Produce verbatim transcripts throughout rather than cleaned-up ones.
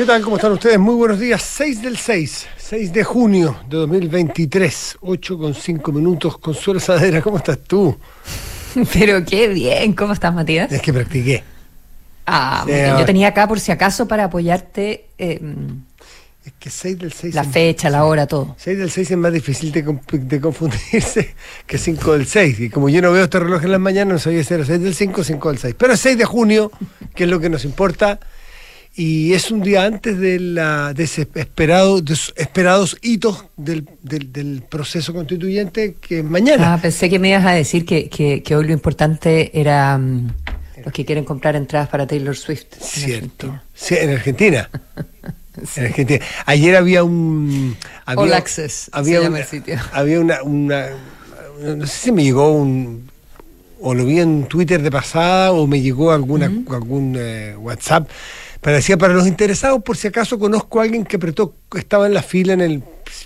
¿Qué tal? ¿Cómo están ustedes? Muy buenos días. seis del seis, seis de junio de dos mil veintitrés, ocho con cinco minutos. Consuelo Saavedra, ¿cómo estás tú? Pero qué bien, ¿cómo estás, Matías? Es que practiqué. Ah, Sí, yo tenía acá por si acaso para apoyarte eh, Es que seis del seis... la es- fecha, la hora, todo. seis del seis es más difícil de, comp- de confundirse que cinco del seis. Y como yo no veo este reloj en las mañanas, no sabía si era seis del cinco o cinco del seis. Pero es seis de junio, que es lo que nos importa. Y es un día antes de, la, de ese esperado, de esos esperados hitos del, del, del proceso constituyente, que es mañana. Ah, pensé que me ibas a decir que, que, que hoy lo importante era um, los que quieren comprar entradas para Taylor Swift. en Cierto. Argentina. Sí, en Argentina. Sí. En Argentina. Ayer había un... Había, All Access, había se llama una, el sitio. Había una, una... No sé si me llegó un... O lo vi en Twitter de pasada o me llegó alguna, Ujú. algún eh, WhatsApp. Pero decía, para los interesados, por si acaso conozco a alguien que apretó, estaba en la fila en el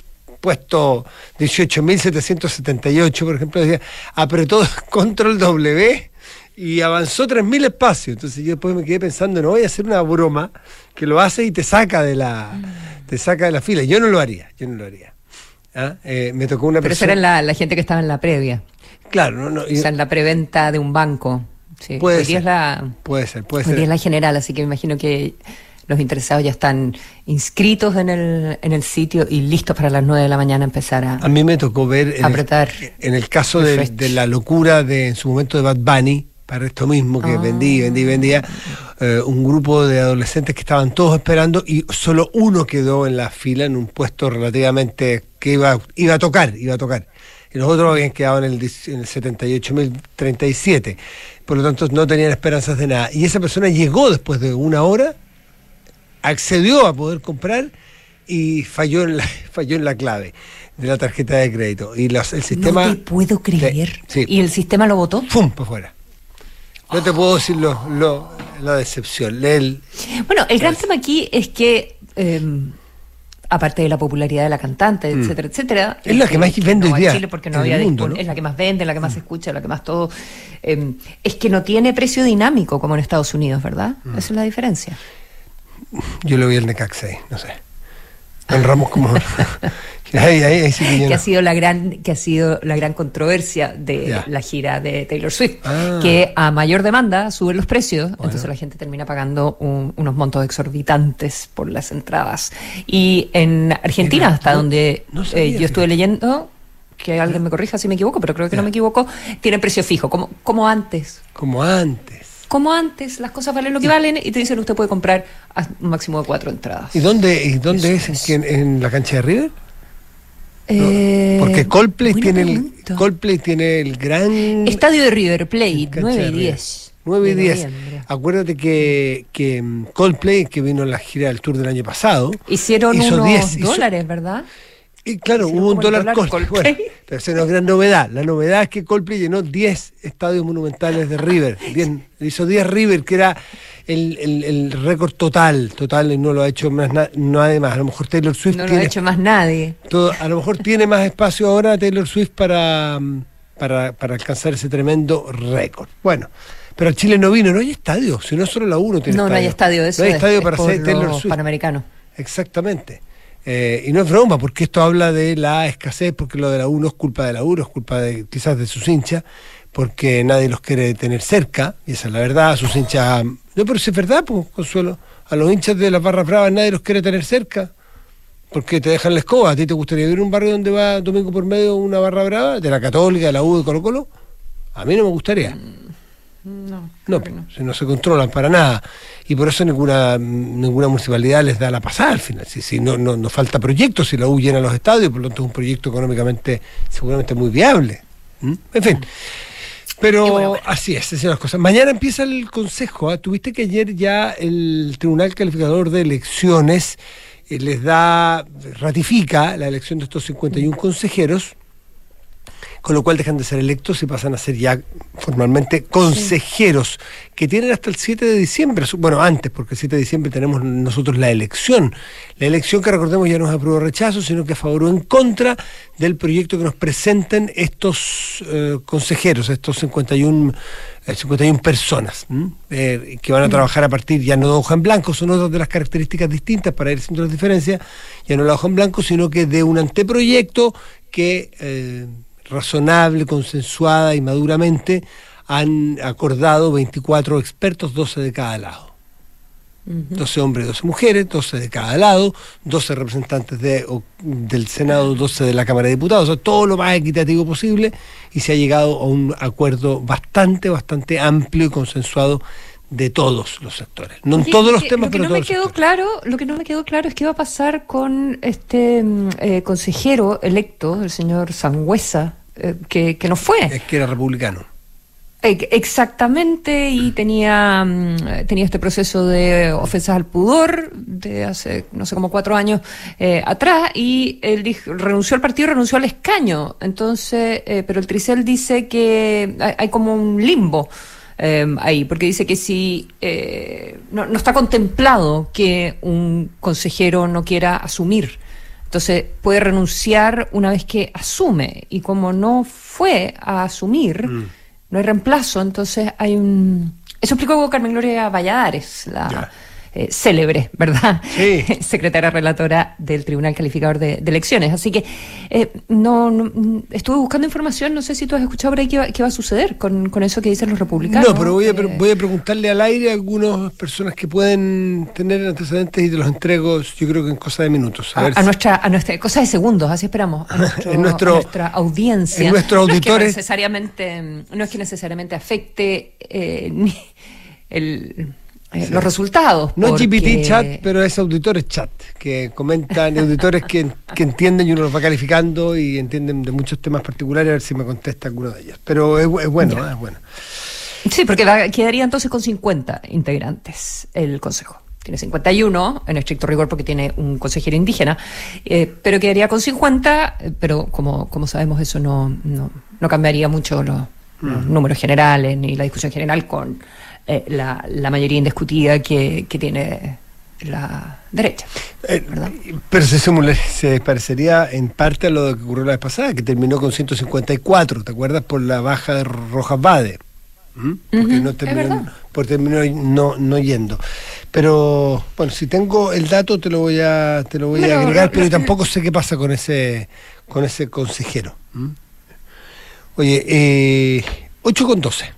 puesto dieciocho mil setecientos setenta y ocho, por ejemplo, decía, apretó control W y avanzó tres mil espacios. Entonces yo después me quedé pensando, no voy a hacer una broma que lo hace y te saca de la, te saca de la fila. Yo no lo haría, yo no lo haría. ¿Ah? Eh, me tocó una Pero esa persona... era la, la gente que estaba en la previa, Claro, no, no, o sea, en la preventa de un banco. Sí. Puede Hoy día ser. es la, puede ser, puede hoy día ser. es la general, así que me imagino que los interesados ya están inscritos en el, en el sitio y listos para las nueve de la mañana empezar a... A mí me tocó ver en, Apretar. el, en el caso de, Refresh. de la locura de en su momento de Bad Bunny, para esto mismo que Ah. vendí, vendí, vendía, eh, un grupo de adolescentes que estaban todos esperando y solo uno quedó en la fila en un puesto relativamente que iba, iba a tocar, iba a tocar. Y los otros habían quedado en el, diez en el setenta y ocho mil treinta y siete. Por lo tanto, no tenían esperanzas de nada. Y esa persona llegó después de una hora, accedió a poder comprar y falló en la, falló en la clave de la tarjeta de crédito. Y los, el sistema... No te puedo creer. Sí, sí. ¿Y el sistema lo votó? ¡Fum! Para afuera. No te puedo decir lo, lo, la decepción. El, Bueno, el gran tema aquí es que, eh, aparte de la popularidad de la cantante, Mm. etcétera, etcétera... Es la que más vende no hoy va a día Chile porque no en el había mundo, dispon- ¿no? Es la que más vende, la que más se escucha, la que más todo... eh, es que no tiene precio dinámico como en Estados Unidos, ¿verdad? Mm. Esa es la diferencia. yo lo vi el Necaxa ahí, no sé. En Ramos como... ahí, ahí, ahí sí que yo que no. ha sido la gran que ha sido la gran controversia de Ya. la gira de Taylor Swift, Ah. que a mayor demanda suben los precios, entonces la gente termina pagando un- unos montos exorbitantes por las entradas. Y en Argentina, Mira, hasta no- donde no sabía, eh, yo estuve fíjate. leyendo, que alguien me corrija si me equivoco, pero creo que Ya. no me equivoco, tienen precio fijo, como, como antes. Como antes. Como antes, las cosas valen lo que valen y te dicen usted puede comprar a un máximo de cuatro entradas. ¿Y dónde, y dónde Eso es? es. ¿En, en la cancha de River? Eh, Porque Coldplay buena tiene, el, pregunta. Coldplay tiene el gran... Estadio de River Plate, cancha nueve de y River. diez. nueve y de diez. noviembre. Acuérdate que, que mm, Coldplay, que vino en la gira del tour del año pasado, Hicieron hizo unos diez, hizo- dólares, ¿verdad? y claro, hicieron hubo un como el dólar, dólar Coldplay. Coldplay. Bueno, pero esa es una gran novedad. La novedad es que Coldplay llenó diez estadios monumentales de River. diez, hizo diez River, que era el, el, el récord total, total, y no lo ha hecho más na- nadie más. A lo mejor Taylor Swift No lo tiene... ha hecho más nadie. Todo, a lo mejor tiene más espacio ahora Taylor Swift para, mm, para, para alcanzar ese tremendo récord. Bueno, pero Chile no vino, no hay estadio, si no solo la uno tiene No, estadio. no hay estadio de eso. No hay es- estadio es para por hacer Taylor los Swift. Panamericanos. Exactamente. Eh, y no es broma, porque esto habla de la escasez, porque lo de la U no es culpa de la U, no es culpa de quizás de sus hinchas, porque nadie los quiere tener cerca, y esa es la verdad, sus hinchas... No, pero si es verdad, pues, Consuelo, a los hinchas de las barras bravas nadie los quiere tener cerca. Porque te dejan la escoba. ¿A ti te gustaría vivir en un barrio donde va domingo por medio una barra brava? ¿De la Católica, de la U, de Colo Colo? A mí no me gustaría. No, No, creo que no. si no se controlan para nada. Y por eso ninguna ninguna municipalidad les da la pasada al final. Si, si no, no, no falta proyectos, si la U llena los estadios, por lo tanto es un proyecto económicamente seguramente muy viable. ¿Mm? En fin. Pero Y bueno, bueno. así es, esas son las cosas. Mañana empieza el Consejo. ¿eh? Tuviste que ayer ya el Tribunal Calificador de Elecciones eh, les da, ratifica la elección de estos cincuenta y uno consejeros, con lo cual dejan de ser electos y pasan a ser ya formalmente consejeros, sí. que tienen hasta el siete de diciembre, bueno, antes, porque el siete de diciembre tenemos nosotros la elección, la elección que recordemos ya no es apruebo o rechazo, sino que a favor o en contra del proyecto que nos presenten estos eh, consejeros, estos cincuenta y uno personas eh, que van a trabajar a partir ya no de hoja en blanco, son otras de las características distintas para ir haciendo las diferencias, ya no la hoja en blanco, sino que de un anteproyecto que eh, razonable, consensuada y maduramente han acordado veinticuatro expertos, doce de cada lado. Uh-huh. doce hombres, doce mujeres, doce de cada lado, doce representantes de, o, del Senado, doce de la Cámara de Diputados, o sea, todo lo más equitativo posible, y se ha llegado a un acuerdo bastante, bastante amplio y consensuado de todos los sectores. No en todos los que, temas, lo que pero no todos me quedó los claro, Lo que no me quedó claro es qué va a pasar con este eh, consejero electo, el señor Sangüesa, eh, que, que no fue. Es que era republicano. Exactamente, y tenía tenía este proceso de ofensas al pudor de hace no sé como cuatro años eh, atrás, y él dijo, renunció al partido, renunció al escaño. Entonces, eh, pero el Tricel dice que hay, hay como un limbo eh, ahí, porque dice que si eh, no, no está contemplado que un consejero no quiera asumir. Entonces puede renunciar una vez que asume, y como no fue a asumir, mm. no hay reemplazo, entonces hay un... Eso explicó Carmen Gloria Valladares, la eh, célebre, ¿verdad? Sí. Secretaria relatora del Tribunal Calificador de, de Elecciones. Así que eh, no, no estuve buscando información, no sé si tú has escuchado por ahí qué va, qué va a suceder con, con eso que dicen los republicanos. No, pero voy a, eh, voy a preguntarle al aire a algunas personas que pueden tener antecedentes y te los entrego, yo creo que en cosa de minutos. A, a, a si... nuestra, a nuestra cosa de segundos, así esperamos, a, nuestro, en nuestro, a nuestra audiencia. En nuestros auditores. No es que necesariamente, no es que necesariamente afecte eh, ni el... Eh, sí. Los resultados. No porque... G P T chat, pero es auditores chat, que comentan, auditores que, que entienden y uno los va calificando y entienden de muchos temas particulares, a ver si me contesta alguno de ellos. Pero es, es bueno, ¿eh? Es bueno. Sí, porque va, quedaría entonces con cincuenta integrantes el Consejo. Tiene cincuenta y uno, en estricto rigor, porque tiene un consejero indígena, eh, pero quedaría con cincuenta, pero como, como sabemos eso no, no, no cambiaría mucho los, mm. los números generales ni la discusión general con... Eh, la, la mayoría indiscutida que, que tiene la derecha, ¿verdad? Eh, pero se, se parecería en parte a lo que ocurrió la vez pasada, que terminó con ciento cincuenta y cuatro, ¿te acuerdas? Por la baja de Rojas Bade. ¿Mm? Porque uh-huh, no terminó, por terminó no, no yendo. Pero bueno, si tengo el dato te lo voy a te lo voy pero, a agregar, pero tampoco sé qué pasa con ese con ese consejero. ¿Mm? Oye, eh, ocho con doce.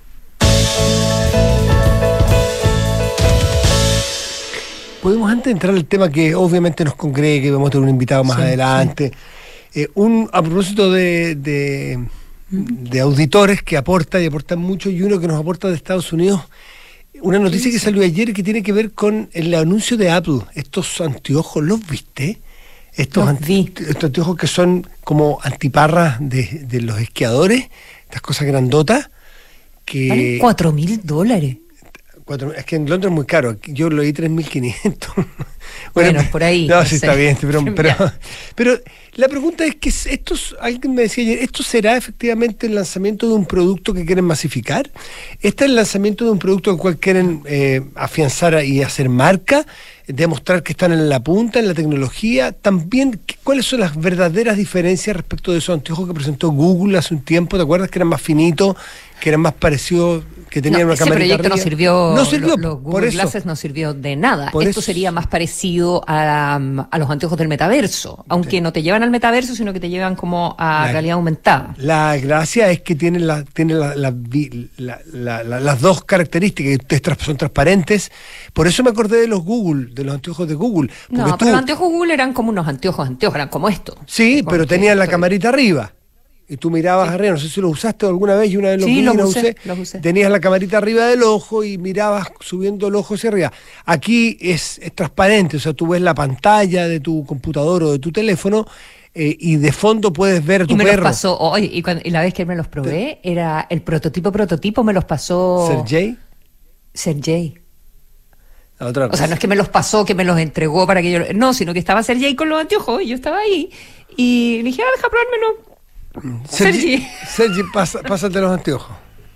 Podemos antes entrar al tema que obviamente nos congrega, que vamos a tener un invitado más sí, adelante. Sí. Eh, un, a propósito de, de, de auditores que aportan y aportan mucho, y uno que nos aporta de Estados Unidos, una noticia sí, que salió ayer que tiene que ver con el anuncio de Apple. Estos anteojos, ¿los viste? Estos, los anti, estos anteojos que son como antiparras de, de los esquiadores, estas cosas grandotas. Que valen cuatro mil dólares. Es que en Londres es muy caro, yo lo di tres mil quinientos. Bueno, bueno, por ahí. No, no sí, sé. Está bien, pero, pero, pero la pregunta es que estos, alguien me decía ayer, ¿esto será efectivamente el lanzamiento de un producto que quieren masificar? ¿Este es el lanzamiento de un producto al cual quieren eh, afianzar y hacer marca? Demostrar que están en la punta, en la tecnología. También, ¿cuáles son las verdaderas diferencias respecto de esos anteojos que presentó Google hace un tiempo? ¿Te acuerdas que eran más finitos, que eran más parecidos, que tenían no, una cámara? Ese proyecto no sirvió, no sirvió, los, los Google Glasses no sirvió de nada. Por Esto eso. sería más parecido a, a los anteojos del metaverso, aunque sí. no te llevan al metaverso, sino que te llevan como a la, realidad aumentada. La gracia es que tienen, la, tienen la, la, la, la, la, las dos características, que son transparentes. Por eso me acordé de los Google, de los anteojos de Google. No, tú, pero los anteojos Google eran como unos anteojos, anteojos, eran como esto. Sí, pero tenían la estoy... camarita arriba. Y tú mirabas sí. arriba, no sé si lo usaste alguna vez, y una vez lo sí, vi, lo lo usé, usé. lo usé. Tenías la camarita arriba del ojo y mirabas subiendo el ojo hacia arriba. Aquí es, es transparente, o sea, tú ves la pantalla de tu computador o de tu teléfono eh, y de fondo puedes ver a tu y me perro. Los pasó hoy, y, cuando, y la vez que me los probé, ¿Te... era el prototipo, prototipo, me los pasó... ¿Sergey? Sergey. Otra o sea, no es que me los pasó, que me los entregó para que yo... No, sino que estaba Sergey con los anteojos y yo estaba ahí y le dije, ah, deja probármelo. Sergi, Sergi, pasa, pásate los anteojos.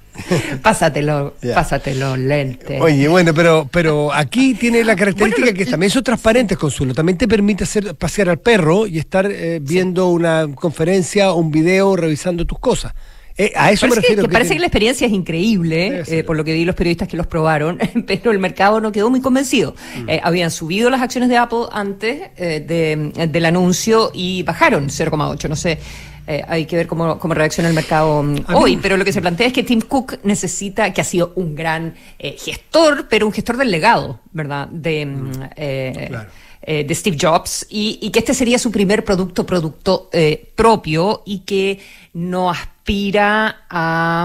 Pásatelo, yeah. pásate los lentes. Oye, bueno, pero pero aquí tiene la característica bueno, que también son transparentes, Consuelo. También te permite hacer pasear al perro y estar eh, viendo sí. una conferencia, un video, revisando tus cosas. Eh, a eso parece me refiero. Que, que, que parece tiene... que la experiencia es increíble, eh, por lo que vi los periodistas que los probaron, pero el mercado no quedó muy convencido. Mm. Eh, habían subido las acciones de Apple antes eh, de, del anuncio y bajaron cero coma ocho, no sé. Eh, hay que ver cómo, cómo reacciona el mercado um, hoy, pero lo que se plantea es que Tim Cook necesita, que ha sido un gran eh, gestor, pero un gestor del legado, ¿verdad? De, mm, eh, claro. eh, de Steve Jobs, y, y que este sería su primer producto, producto eh, propio, y que no aspira a...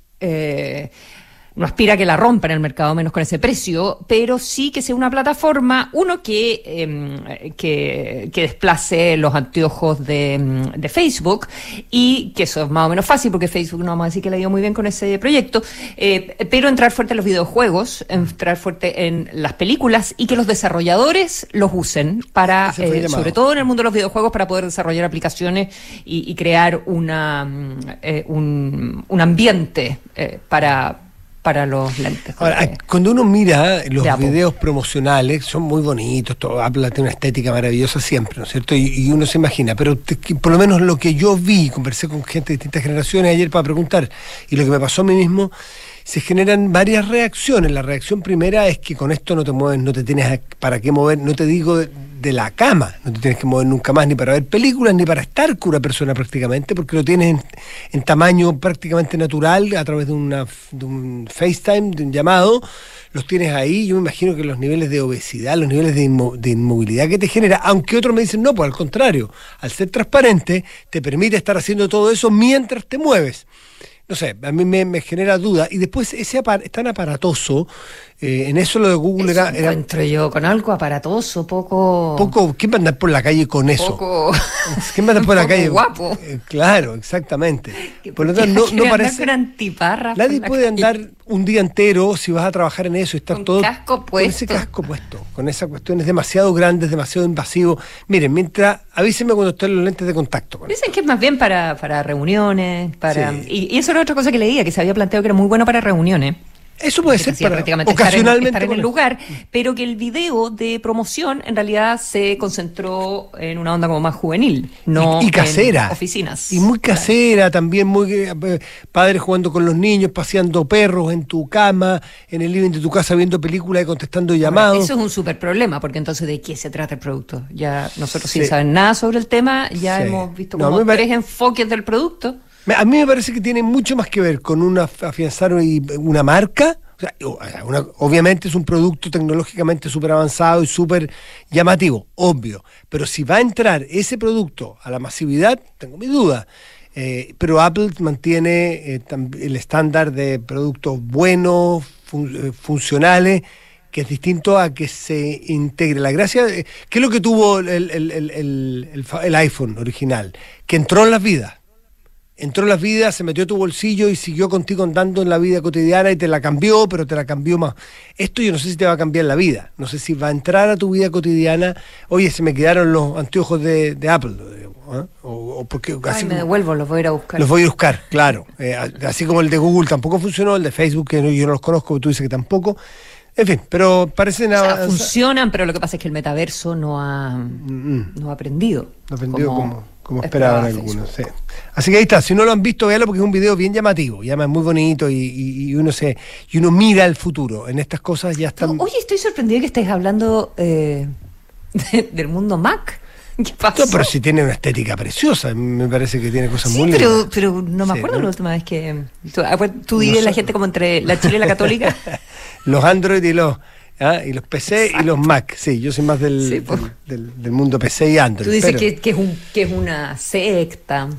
Eh, no aspira a que la rompan en el mercado, menos con ese precio, pero sí que sea una plataforma, uno que eh, que, que desplace los anteojos de, de Facebook, y que eso es más o menos fácil, porque Facebook no vamos a decir que le ha ido muy bien con ese proyecto, eh, pero entrar fuerte en los videojuegos, entrar fuerte en las películas, y que los desarrolladores los usen para, eh, sobre todo en el mundo de los videojuegos, para poder desarrollar aplicaciones y, y crear una eh, un, un ambiente eh, para para los lentes. Ahora, cuando uno mira los videos promocionales, son muy bonitos, todo, Apple tiene una estética maravillosa siempre, ¿no es cierto? Y, y uno se imagina, pero te, por lo menos lo que yo vi, conversé con gente de distintas generaciones ayer para preguntar, y lo que me pasó a mí mismo, se generan varias reacciones. La reacción primera es que con esto no te mueves, no te tienes para qué mover, no te digo de, de la cama, no te tienes que mover nunca más, ni para ver películas, ni para estar con una persona prácticamente, porque lo tienes en, en tamaño prácticamente natural, a través de, una, de un FaceTime, de un llamado, los tienes ahí. Yo me imagino que los niveles de obesidad, los niveles de, inmo, de inmovilidad que te genera, aunque otros me dicen, no, pues al contrario, al ser transparente, te permite estar haciendo todo eso mientras te mueves. No sé, a mí me, me genera duda. Y después ese apar- es tan aparatoso, eh, en eso lo de Google eso era... era encuentro yo con algo aparatoso, poco... Poco, ¿quién va a andar por la calle con eso? Poco... ¿Quién va a andar por la calle? Guapo. Eh, claro, exactamente. Por lo tanto, no, no parece... Nadie puede calle. andar un día entero, si vas a trabajar en eso y estar con todo... casco puesto. Con ese casco puesto, con esa cuestión, es demasiado grande, es demasiado invasivo. Miren, mientras... Avísenme cuando estén los lentes de contacto. Dicen que es más bien para, para reuniones, para... Sí. Y, y eso era otra cosa que leía, que se había planteado que era muy bueno para reuniones. Eso puede ser para ocasionalmente estar en, estar en el lugar, pero que el video de promoción en realidad se concentró en una onda como más juvenil, no y, y casera, en oficinas. Y muy casera, claro. También muy eh, padres jugando con los niños, paseando perros en tu cama, en el living de tu casa viendo películas y contestando llamados. Bueno, eso es un súper problema, porque entonces ¿de qué se trata el producto? Ya nosotros sí. sin saber nada sobre el tema, ya sí. hemos visto como no, tres pare... enfoques del producto. A mí me parece que tiene mucho más que ver con una afianzar una marca. O sea, una, obviamente es un producto tecnológicamente súper avanzado y súper llamativo, obvio. Pero si va a entrar ese producto a la masividad, tengo mi duda. Eh, pero Apple mantiene eh, el estándar de productos buenos, fun- funcionales, que es distinto a que se integre. La gracia, eh, ¿qué es lo que tuvo el, el, el, el, el, el iPhone original? Que entró en las vidas. Entró en las vidas, se metió a tu bolsillo y siguió contigo andando en la vida cotidiana y te la cambió, pero te la cambió más. Esto yo no sé si te va a cambiar la vida, no sé si va a entrar a tu vida cotidiana. Oye, se me quedaron los anteojos de, de Apple, ¿eh? o, o porque Ay, así me como, devuelvo, los voy a ir a buscar. Los voy a ir a buscar, claro. Eh, así como el de Google tampoco funcionó, el de Facebook, que no, yo no los conozco, tú dices que tampoco. En fin, pero parecen... O sea, funcionan, pero lo que pasa es que el metaverso no ha, mm-hmm. no ha aprendido. No ha aprendido como... como... Como esperaban algunos, sí. Así que ahí está, si no lo han visto, véanlo porque es un video bien llamativo, y además es muy bonito y, y, y uno se y uno mira el futuro. En estas cosas ya están... No, oye, estoy sorprendido que estés hablando eh, de, del mundo Mac. ¿Qué pasó? No, pero si tiene una estética preciosa, me parece que tiene cosas sí, muy pero, lindas. pero no me acuerdo sí, ¿no? la última vez que... Tú, tú divides no la gente como entre la Chile y la Católica. Los Android y los... ¿Ah? Y los P C Exacto. Y los Mac, sí, yo soy más del, sí, pues. del, del, del mundo P C y Android. Tú dices pero... que, que, es un, que es una secta.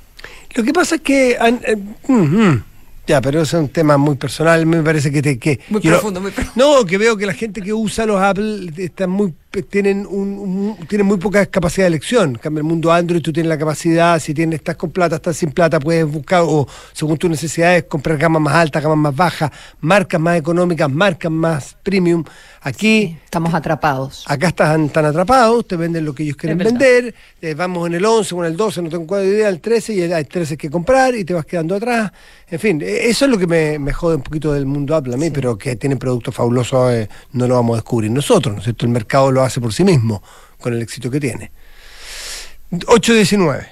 Lo que pasa es que... Eh, uh, uh, ya, pero eso es un tema muy personal, me parece que... Te, que muy profundo, lo, muy profundo. No, que veo que la gente que usa los Apple está muy tienen un, un- tienen muy poca capacidad de elección. En cambio, el mundo Android tú tienes la capacidad, si tienes, estás con plata, estás sin plata, puedes buscar, o según tus necesidades, comprar gamas más altas, gamas más bajas, marcas más económicas, marcas más premium. Aquí... Sí, estamos atrapados. Acá están tan atrapados, te venden lo que ellos quieren Es verdad. vender, eh, vamos en el once o en el doce, no tengo cuál idea, el trece, y hay trece que comprar y te vas quedando atrás. En fin, eh, eso es lo que me, me jode un poquito del mundo Apple a mí, Sí. pero que tienen productos fabulosos, eh, no lo vamos a descubrir nosotros, ¿no es cierto? El mercado lo hace por sí mismo, con el éxito que tiene. ocho diecinueve.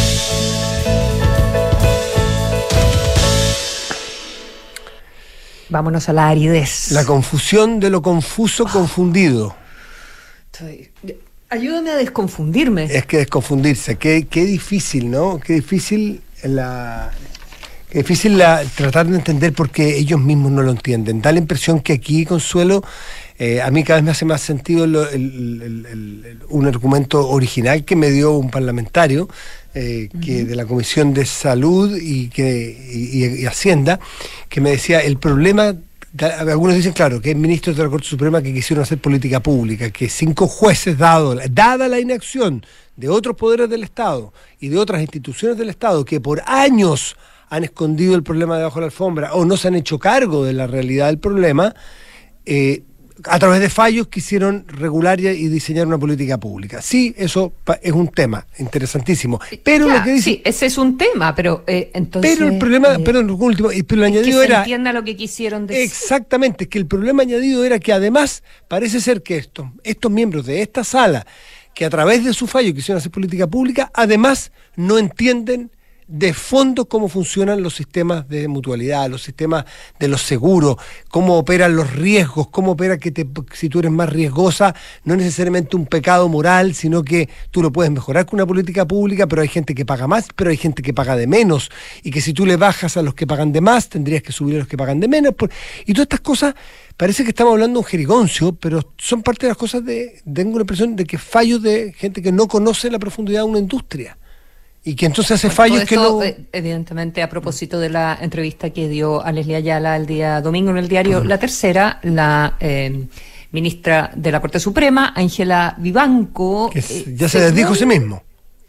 Vámonos a la aridez. La confusión de lo confuso confundido. Estoy- Ayúdame a desconfundirme. Es que desconfundirse, qué, qué difícil, ¿no? Qué difícil la... Qué difícil la, tratar de entender porque ellos mismos no lo entienden. Da la impresión que aquí, Consuelo, eh, a mí cada vez me hace más sentido lo- el- el- el- el- un argumento original que me dio un parlamentario eh, que de la Comisión de Salud y, que, y, y- y Hacienda, que me decía, el problema... da- Algunos dicen, claro, que hay ministros de la Corte Suprema que quisieron hacer política pública, que cinco jueces, dado, dada la inacción de otros poderes del Estado y de otras instituciones del Estado que por años han escondido el problema debajo de la alfombra o no se han hecho cargo de la realidad del problema, eh, a través de fallos quisieron regular y y diseñar una política pública. Sí, eso pa- es un tema interesantísimo. Pero Ya, lo que dice... sí, ese es un tema, pero eh, entonces... pero el problema, eh, perdón, lo último, y- pero lo es que añadido se era... entienda lo que quisieron decir. Exactamente, que el problema añadido era que además parece ser que estos, estos miembros de esta sala, que a través de su fallo quisieron hacer política pública, además no entienden de fondo cómo funcionan los sistemas de mutualidad, los sistemas de los seguros, cómo operan los riesgos, cómo opera que te, si tú eres más riesgosa, no es necesariamente un pecado moral, sino que tú lo puedes mejorar con una política pública, pero hay gente que paga más, pero hay gente que paga de menos, y que si tú le bajas a los que pagan de más, tendrías que subir a los que pagan de menos. Por- y todas estas cosas, parece que estamos hablando de un jerigoncio, pero son parte de las cosas de, tengo la impresión de que fallos de gente que no conoce la profundidad de una industria. Y que entonces hace Bueno, fallos todo que esto, no... eh, evidentemente, a propósito de la entrevista que dio a Leslie Ayala el día domingo en el diario La Tercera, la eh, ministra de la Corte Suprema, Ángela Vivanco... que eh, ya se desdijo a sí mismo.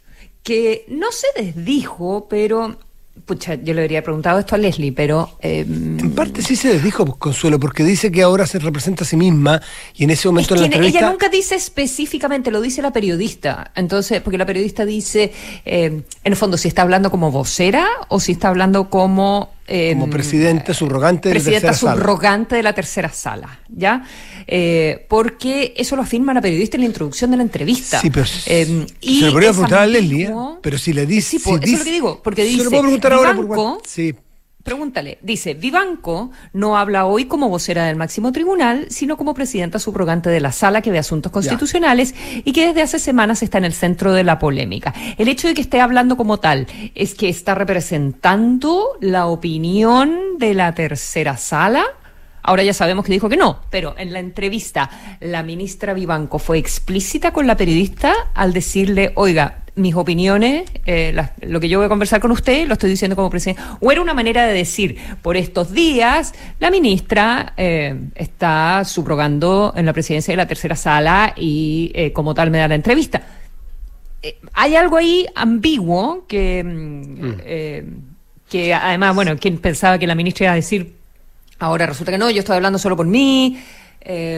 Que no se desdijo, pero... Pucha, yo le habría preguntado esto a Leslie, pero... eh, En parte sí se desdijo, pues, Consuelo, porque dice que ahora se representa a sí misma y en ese Es momento en la que entrevista... ella nunca dice específicamente, lo dice la periodista. Entonces, porque la periodista dice, eh, en el fondo, si está hablando como vocera o si está hablando como... eh, como presidente subrogante de la presidenta tercera sala. subrogante de la tercera sala, ¿ya? Eh, porque eso lo afirma la periodista en la introducción de la entrevista. Sí, pero Eh, y se lo podría es preguntar a Leslie, ¿eh? ambiguo. Pero si le dice... Sí, si pues, eso dice- es lo que digo, porque se dice, lo puedo preguntar ahora por Vivanco- WhatsApp. Sí. Pregúntale, dice, Vivanco no habla hoy como vocera del máximo tribunal, sino como presidenta subrogante de la sala que ve asuntos constitucionales y que desde hace semanas está en el centro de la polémica. El hecho de que esté hablando como tal es que está representando la opinión de la tercera sala. Ahora ya sabemos que dijo que no, pero en la entrevista la ministra Vivanco fue explícita con la periodista al decirle, oiga, mis opiniones, eh, las- lo que yo voy a conversar con usted, lo estoy diciendo como presidente. O era una manera de decir, por estos días, la ministra eh, está subrogando en la presidencia de la tercera sala y eh, como tal me da la entrevista. Eh, hay algo ahí ambiguo que, mm, eh, que además, bueno, quien pensaba que la ministra iba a decir, ahora resulta que no, yo estoy hablando solo por mí. eh,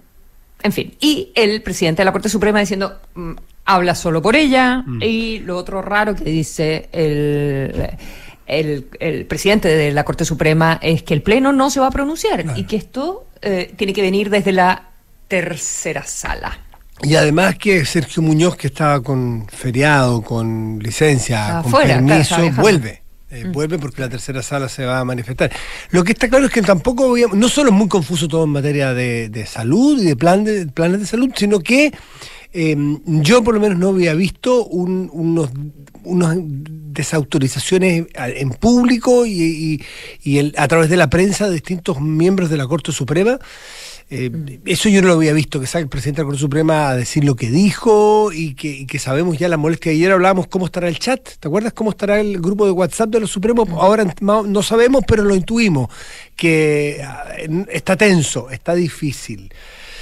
en fin, y el presidente de la Corte Suprema diciendo, mm, habla solo por ella, Mm. y lo otro raro que dice el, el, el presidente de la Corte Suprema es que el Pleno no se va a pronunciar Claro. y que esto eh, tiene que venir desde la tercera sala. Y además que Sergio Muñoz, que estaba con feriado, con licencia, Estaba con fuera, claro, permiso, estaba viajando. vuelve. Eh, Vuelve porque la tercera sala se va a manifestar. Lo que está claro es que tampoco había- no solo es muy confuso todo en materia de, de salud y de, plan de planes de salud, sino que eh, yo por lo menos no había visto un- unos, unas desautorizaciones a- en público y, y- y el- a través de la prensa de distintos miembros de la Corte Suprema. Eh, eso yo no lo había visto, que salga el presidente de la Corte Suprema a decir lo que dijo y que, y que sabemos ya la molestia. Ayer hablábamos cómo estará el chat, ¿te acuerdas cómo estará el grupo de WhatsApp de los Supremos? Ahora ma- no sabemos, pero lo intuimos, que ah, está tenso, está difícil.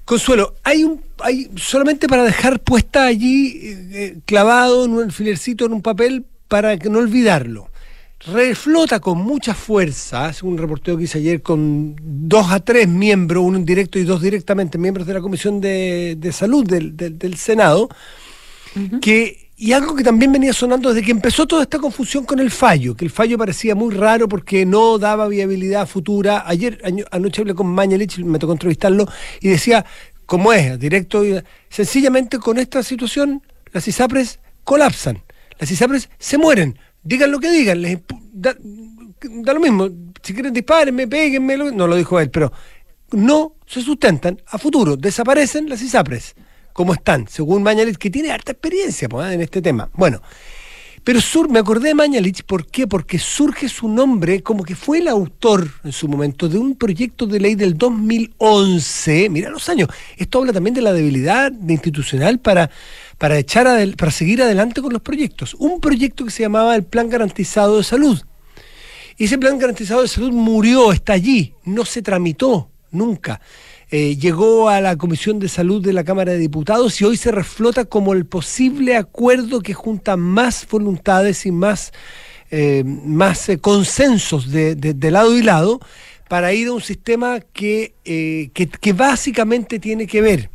Consuelo, hay un hay solamente para dejar puesta allí, eh, clavado en un alfilercito, en un papel, para que no olvidarlo. Reflota con mucha fuerza, según un reportero que hice ayer, con dos a tres miembros, uno en directo y dos directamente, miembros de la Comisión de, de Salud del, del, del Senado, uh-huh. que, y algo que también venía sonando desde que empezó toda esta confusión con el fallo, que el fallo parecía muy raro porque no daba viabilidad futura. Ayer, año, anoche hablé con Mañalich, me tocó entrevistarlo, y decía, ¿cómo es? Directo, y, sencillamente con esta situación, las ISAPRES colapsan, las ISAPRES se mueren. Digan lo que digan, les da, da lo mismo, si quieren dispárenme, péguenme, no lo dijo él, pero no se sustentan a futuro, desaparecen las ISAPRES, como están, según Mañalich, que tiene harta experiencia pues, en este tema. Bueno, pero sur, me acordé de Mañalich, ¿por qué? Porque surge su nombre como que fue el autor en su momento de un proyecto de ley del dos mil once, mira los años, esto habla también de la debilidad institucional para... para echar adel- para seguir adelante con los proyectos. Un proyecto que se llamaba el Plan Garantizado de Salud. Y ese Plan Garantizado de Salud murió, está allí, no se tramitó nunca. Eh, llegó a la Comisión de Salud de la Cámara de Diputados y hoy se reflota como el posible acuerdo que junta más voluntades y más, eh, más eh, consensos de, de, de lado y lado para ir a un sistema que, eh, que, que básicamente tiene que ver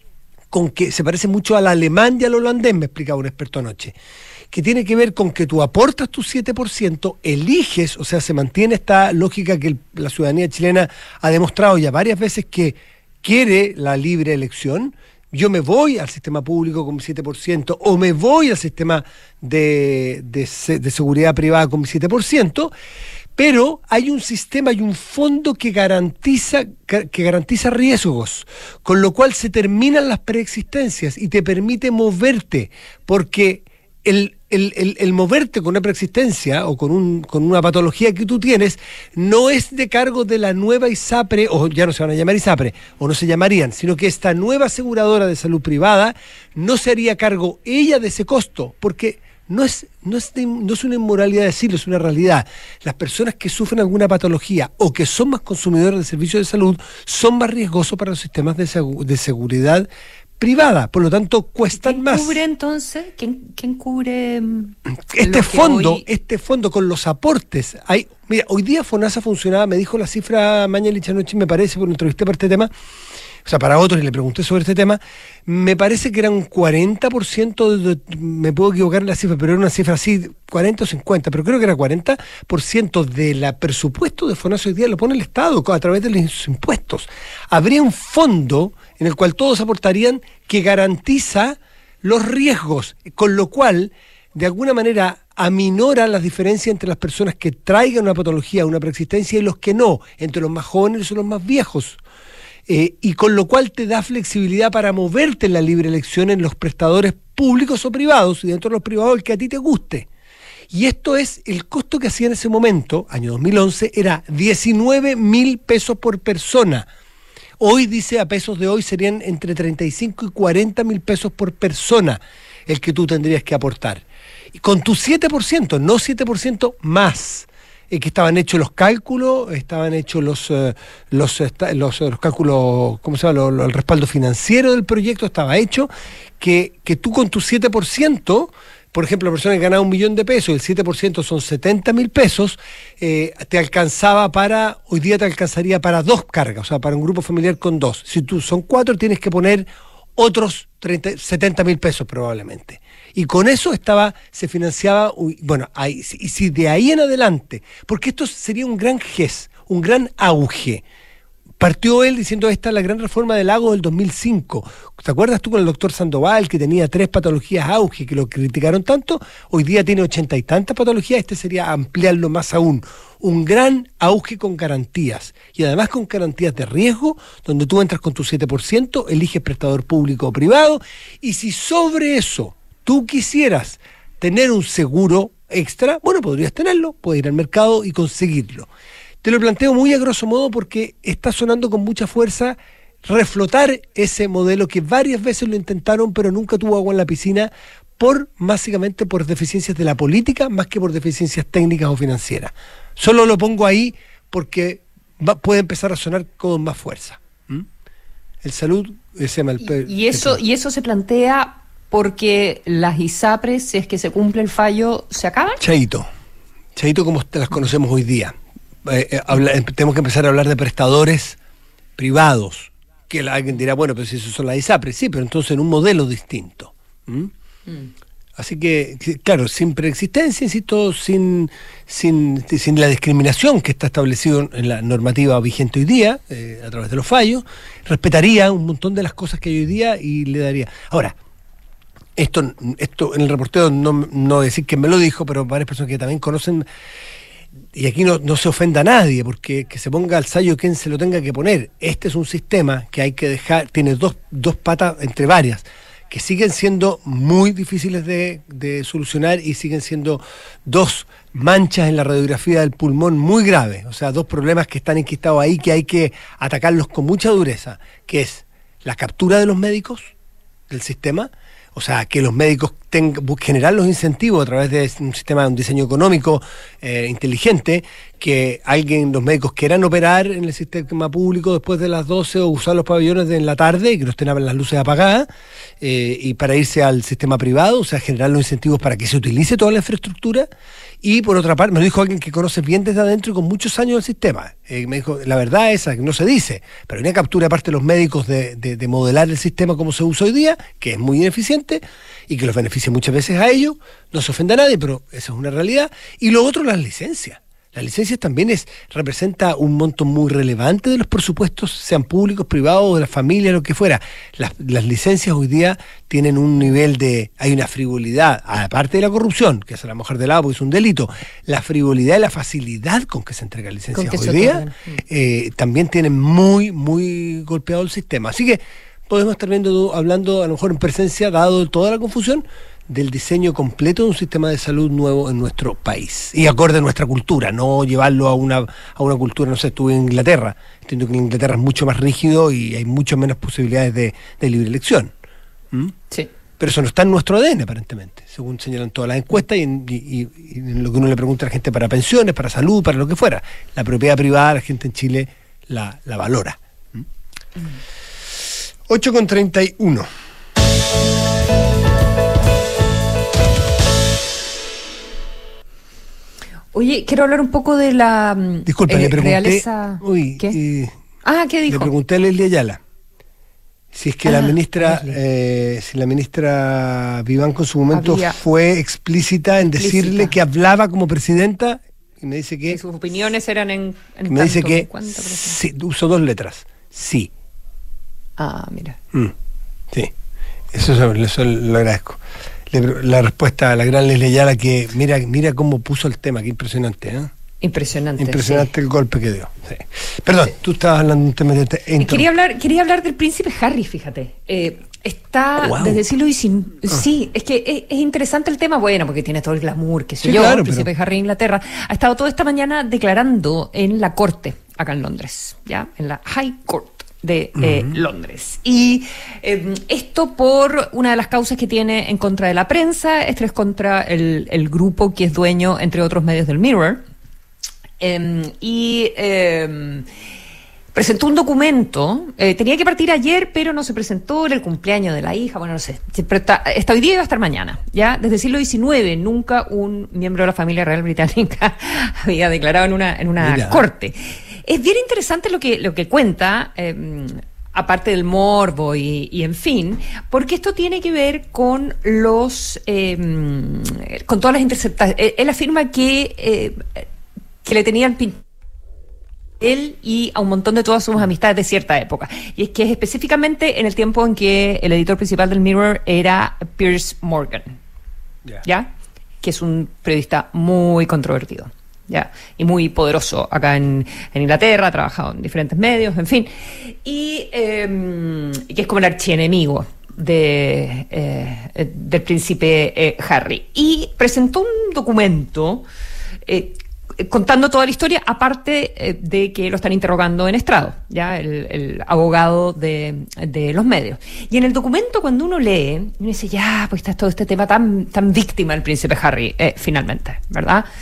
con que se parece mucho al alemán y al holandés, me explicaba un experto anoche, que tiene que ver con que tú aportas tu siete por ciento, eliges, o sea, se mantiene esta lógica que el, la ciudadanía chilena ha demostrado ya varias veces que quiere la libre elección. Yo me voy al sistema público con mi siete por ciento o me voy al sistema de, de, de seguridad privada con mi siete por ciento, pero hay un sistema y un fondo que garantiza, que garantiza riesgos, con lo cual se terminan las preexistencias y te permite moverte, porque el, el, el, el moverte con una preexistencia o con, un, con una patología que tú tienes no es de cargo de la nueva ISAPRE, o ya no se van a llamar ISAPRE, o no se llamarían, sino que esta nueva aseguradora de salud privada no se haría cargo ella de ese costo, porque No es, no, es de, no es una inmoralidad decirlo, es una realidad. Las personas que sufren alguna patología o que son más consumidores de servicios de salud son más riesgosos para los sistemas de, segu- de seguridad privada, por lo tanto cuestan ¿Quién más. ¿Quién cubre entonces? ¿Quién, quién cubre este fondo, hoy... este fondo con los aportes? Hay, mira, hoy día FONASA funcionaba, me dijo la cifra Mañalich anoche, me parece, porque entrevisté para este tema, o sea, para otros, y le pregunté sobre este tema, me parece que era un cuarenta por ciento, de, me puedo equivocar en la cifra, pero era una cifra así, cuarenta o cincuenta, pero creo que era cuarenta por ciento del presupuesto de FONASA hoy día lo pone el Estado a través de los impuestos. Habría un fondo en el cual todos aportarían que garantiza los riesgos, con lo cual, de alguna manera, aminora las diferencias entre las personas que traigan una patología, una preexistencia, y los que no, entre los más jóvenes y los más viejos. Eh, y con lo cual te da flexibilidad para moverte en la libre elección en los prestadores públicos o privados, y dentro de los privados el que a ti te guste. Y esto es, el costo que hacía en ese momento, año dos mil once, era diecinueve mil pesos por persona. Hoy, dice, a pesos de hoy serían entre treinta y cinco y cuarenta mil pesos por persona el que tú tendrías que aportar. Y con tu siete por ciento, no siete por ciento más. Eh, que estaban hechos los cálculos, estaban hechos los eh, los, esta, los los cálculos, ¿cómo se llama? Lo, lo, el respaldo financiero del proyecto estaba hecho, que, que tú con tu siete por ciento, por ejemplo, la persona que ganaba un millón de pesos, el siete por ciento son setenta mil pesos, eh, te alcanzaba para, hoy día te alcanzaría para dos cargas, o sea, para un grupo familiar con dos. Si tú son cuatro, tienes que poner otros treinta, setenta mil pesos probablemente. Y con eso estaba, se financiaba, bueno, ahí, y si de ahí en adelante, porque esto sería un gran gest, un gran auge. Partió él diciendo, esta es la gran reforma del lago del dos mil cinco. ¿Te acuerdas tú con el doctor Sandoval, que tenía tres patologías auge, que lo criticaron tanto? Hoy día tiene ochenta y tantas patologías, este sería ampliarlo más aún. Un gran auge con garantías, y además con garantías de riesgo, donde tú entras con tu siete por ciento, eliges prestador público o privado, y si sobre eso tú quisieras tener un seguro extra, bueno, podrías tenerlo, puedes ir al mercado y conseguirlo. Te lo planteo muy a grosso modo porque está sonando con mucha fuerza reflotar ese modelo que varias veces lo intentaron, pero nunca tuvo agua en la piscina, por básicamente por deficiencias de la política, más que por deficiencias técnicas o financieras. Solo lo pongo ahí porque va, puede empezar a sonar con más fuerza. ¿Mm? el salud, se llama el y, y eso y eso se plantea porque las ISAPRES, si es que se cumple el fallo, ¿se acaban? Chaito, Chaito como las conocemos hoy día. Eh, eh, habla, tenemos que empezar a hablar de prestadores privados, que la, alguien dirá, bueno, pero si esos son las ISAPRES, sí, pero entonces en un modelo distinto. ¿Mm? Mm. Así que, claro, sin preexistencia, insisto, sin, sin, sin la discriminación que está establecido en la normativa vigente hoy día, eh, a través de los fallos, respetaría un montón de las cosas que hay hoy día y le daría... Ahora, esto esto en el reporteo no, no decir que me lo dijo, pero varias personas que también conocen, y aquí no, no se ofenda a nadie, porque que se ponga al sayo quien se lo tenga que poner. Este es un sistema que hay que dejar, tiene dos, dos patas entre varias, que siguen siendo muy difíciles de, de solucionar y siguen siendo dos manchas en la radiografía del pulmón muy graves, o sea, dos problemas que están enquistados ahí que hay que atacarlos con mucha dureza, que es la captura de los médicos del sistema, o sea, que los médicos tengan, generar los incentivos a través de un sistema de un diseño económico eh, inteligente, que alguien, los médicos quieran operar en el sistema público después de las doce o usar los pabellones de en la tarde y que no estén las luces apagadas, eh, y para irse al sistema privado, o sea, generar los incentivos para que se utilice toda la infraestructura. Y por otra parte, me lo dijo alguien que conoce bien desde adentro y con muchos años del sistema. Eh, me dijo, la verdad es esa, que no se dice, pero hay una captura aparte de los médicos de, de, de modelar el sistema como se usa hoy día, que es muy ineficiente y que los beneficia muchas veces a ellos. No se ofende a nadie, pero esa es una realidad. Y lo otro, las licencias. Las licencias también es, representa un monto muy relevante de los presupuestos, sean públicos, privados, de las familias, lo que fuera. Las, las licencias hoy día tienen un nivel de... Hay una frivolidad, aparte de la corrupción, que es a la mujer de lado porque es un delito, la frivolidad y la facilidad con que se entregan licencias hoy día eh, también tienen muy, muy golpeado el sistema. Así que podemos estar viendo, hablando a lo mejor en presencia, dado toda la confusión, del diseño completo de un sistema de salud nuevo en nuestro país y acorde a nuestra cultura, no llevarlo a una a una cultura, no sé, estuve en Inglaterra, entiendo que en Inglaterra es mucho más rígido y hay mucho menos posibilidades de, de libre elección. ¿Mm? Sí. Pero eso no está en nuestro A D N aparentemente, según señalan todas las encuestas y en, y, y en lo que uno le pregunta a la gente para pensiones, para salud, para lo que fuera. La propiedad privada, la gente en Chile la, la valora. ¿Mm? Mm. ocho con treinta y uno. Oye, quiero hablar un poco de la Disculpa, eh, le pregunté, realeza... Uy, ¿Qué? Eh, ah, ¿qué dijo? Le pregunté a Leslie Ayala si es que ah, la ministra eh, si la ministra Vivanco en su momento Había... fue explícita en explícita. decirle que hablaba como presidenta, y me dice que... que sus opiniones eran en, en me tanto, dice que sí, uso dos letras, sí. Ah, mira. Mm, sí, eso, eso lo agradezco. La respuesta a la gran Leslie Ayala, que mira mira cómo puso el tema, qué impresionante, ¿eh? Impresionante. Impresionante sí. El golpe que dio. Sí. Perdón, sí. Tú estabas hablando de un tema de... Eh, quería hablar quería hablar del príncipe Harry, fíjate. Eh, está wow. desde el siglo diecinueve. Ah. Sí, es que es, es interesante el tema, bueno, porque tiene todo el glamour, que sé sí, yo, claro, el príncipe pero... Harry de Inglaterra. Ha estado toda esta mañana declarando en la corte, acá en Londres, ¿ya? En la High Court de eh, uh-huh. Londres. Y eh, esto por una de las causas que tiene en contra de la prensa, esto es contra el, el grupo que es dueño, entre otros medios, del Mirror. Eh, y eh, presentó un documento, eh, tenía que partir ayer, pero no se presentó, era el cumpleaños de la hija, bueno, no sé, pero está, está hoy día y va a estar mañana, ¿ya? Desde el siglo diecinueve nunca un miembro de la familia real británica había declarado en una, en una Mira. corte. Es bien interesante lo que, lo que cuenta, eh, aparte del morbo y, y en fin, porque esto tiene que ver con los, eh, con todas las interceptaciones. Él afirma que, eh, que le tenían pinchado él y a un montón de todas sus amistades de cierta época. Y es que es específicamente en el tiempo en que el editor principal del Mirror era Piers Morgan, yeah. ¿ya? Que es un periodista muy controvertido. Ya, y muy poderoso acá en, en Inglaterra, ha trabajado en diferentes medios, en fin, y eh, que es como el archienemigo de, eh, del príncipe eh, Harry. Y presentó un documento eh, contando toda la historia, aparte eh, de que lo están interrogando en estrado, ya el, el abogado de, de los medios. Y en el documento, cuando uno lee, uno dice, ya, pues está todo este tema tan, tan víctima del príncipe Harry, eh, finalmente, ¿verdad?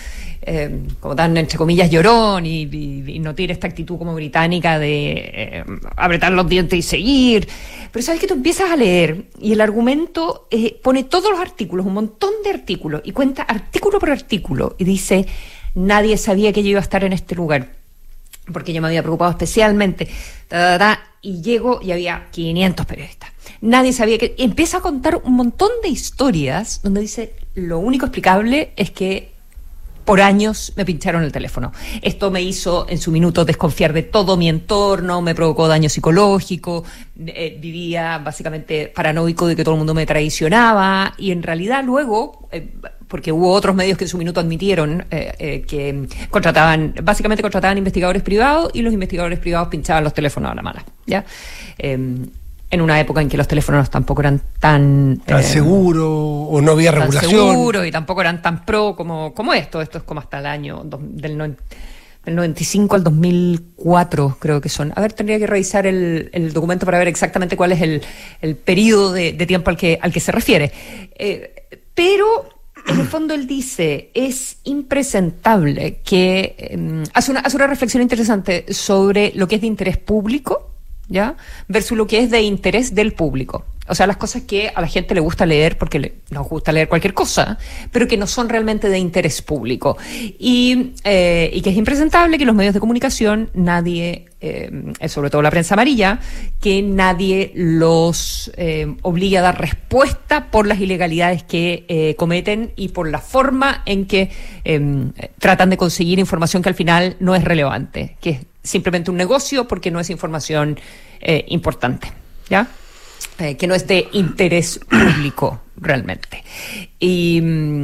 eh, como tan, entre comillas, llorón y, y, y no tiene esta actitud como británica de eh, apretar los dientes y seguir. Pero sabes que tú empiezas a leer y el argumento eh, pone todos los artículos, un montón de artículos, y cuenta artículo por artículo y dice, nadie sabía que yo iba a estar en este lugar, porque yo me había preocupado especialmente, ta, ta, ta, y llego y había quinientos periodistas. Nadie sabía que... Empieza a contar un montón de historias donde dice, lo único explicable es que por años me pincharon el teléfono. Esto me hizo en su minuto desconfiar de todo mi entorno, me provocó daño psicológico, eh, vivía básicamente paranoico de que todo el mundo me traicionaba, y en realidad luego, eh, porque hubo otros medios que en su minuto admitieron eh, eh, que contrataban, básicamente contrataban investigadores privados, y los investigadores privados pinchaban los teléfonos a la mala, ¿ya? Eh, en una época en que los teléfonos tampoco eran tan... Tan eh, seguros, o no había tan regulación. Seguro, y tampoco eran tan pro como, como esto. Esto es como hasta el año do, del, no, del noventa y cinco al dos mil cuatro, creo que son. A ver, tendría que revisar el, el documento para ver exactamente cuál es el, el periodo de, de tiempo al que, al que se refiere. Eh, pero... En el fondo él dice, es impresentable que... Eh, hace, una, hace una reflexión interesante sobre lo que es de interés público, ¿ya? Versus lo que es de interés del público. O sea, las cosas que a la gente le gusta leer, porque le, nos gusta leer cualquier cosa, pero que no son realmente de interés público. Y, eh, y que es impresentable que los medios de comunicación, nadie, eh, sobre todo la prensa amarilla, que nadie los eh, obligue a dar respuesta por las ilegalidades que eh, cometen y por la forma en que eh, tratan de conseguir información que al final no es relevante, que es simplemente un negocio porque no es información eh, importante, ¿ya? Eh, que no es de interés público realmente. Y,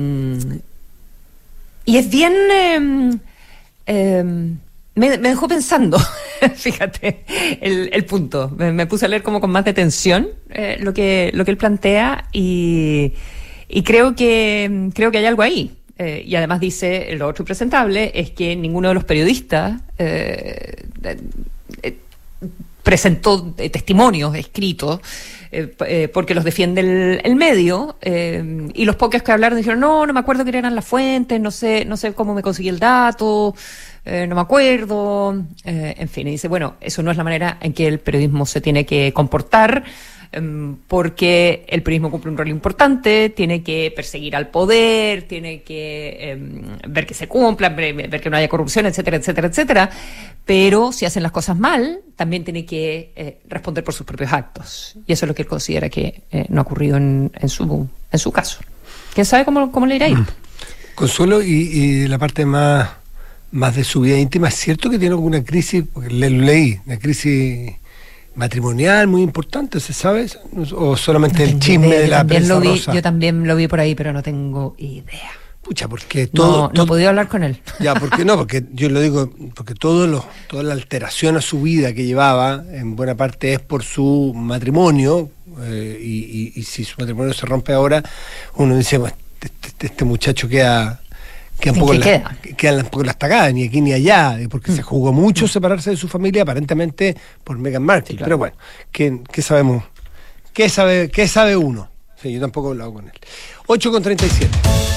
y es bien... Eh, eh, me, me dejó pensando, fíjate, el, el punto. Me, me puse a leer como con más detención eh, lo que lo que él plantea y, y creo que creo que hay algo ahí. Eh, y además dice, lo otro impresentable es que ninguno de los periodistas eh, eh, presentó eh, testimonios escritos eh, eh, porque los defiende el, el medio, eh, y los pocos que hablaron dijeron, no, no me acuerdo quién eran las fuentes, no sé, no sé cómo me conseguí el dato, eh, no me acuerdo, eh, en fin, y dice, bueno, eso no es la manera en que el periodismo se tiene que comportar, porque el periodismo cumple un rol importante, tiene que perseguir al poder, tiene que eh, ver que se cumplan, ver que no haya corrupción, etcétera, etcétera, etcétera, pero si hacen las cosas mal, también tiene que eh, responder por sus propios actos, y eso es lo que él considera que eh, no ha ocurrido en, en, su, en su caso. ¿Quién sabe cómo, cómo le irá a ir? Consuelo, y, y la parte más, más de su vida íntima, ¿es cierto que tiene alguna crisis? Porque le, lo leí, una crisis matrimonial muy importante, ¿se sabe? ¿O solamente no el chisme idea, de la prensa lo vi, rosa? Yo también lo vi por ahí, pero no tengo idea. Pucha, porque todo... No, todo, no he podido hablar con él. Ya, porque no, porque yo lo digo, porque todo lo, toda la alteración a su vida que llevaba, en buena parte es por su matrimonio, eh, y, y, y si su matrimonio se rompe ahora, uno dice, bueno, este, este muchacho queda... Quedan un poco las, queda? quedan un poco las tagadas, ni aquí ni allá, porque mm. se jugó mucho mm. separarse de su familia, aparentemente por Meghan Markle. Sí, claro. Pero bueno, ¿qué, qué sabemos? ¿Qué sabe, qué sabe uno? Sí, yo tampoco he hablado con él. ocho con treinta y siete.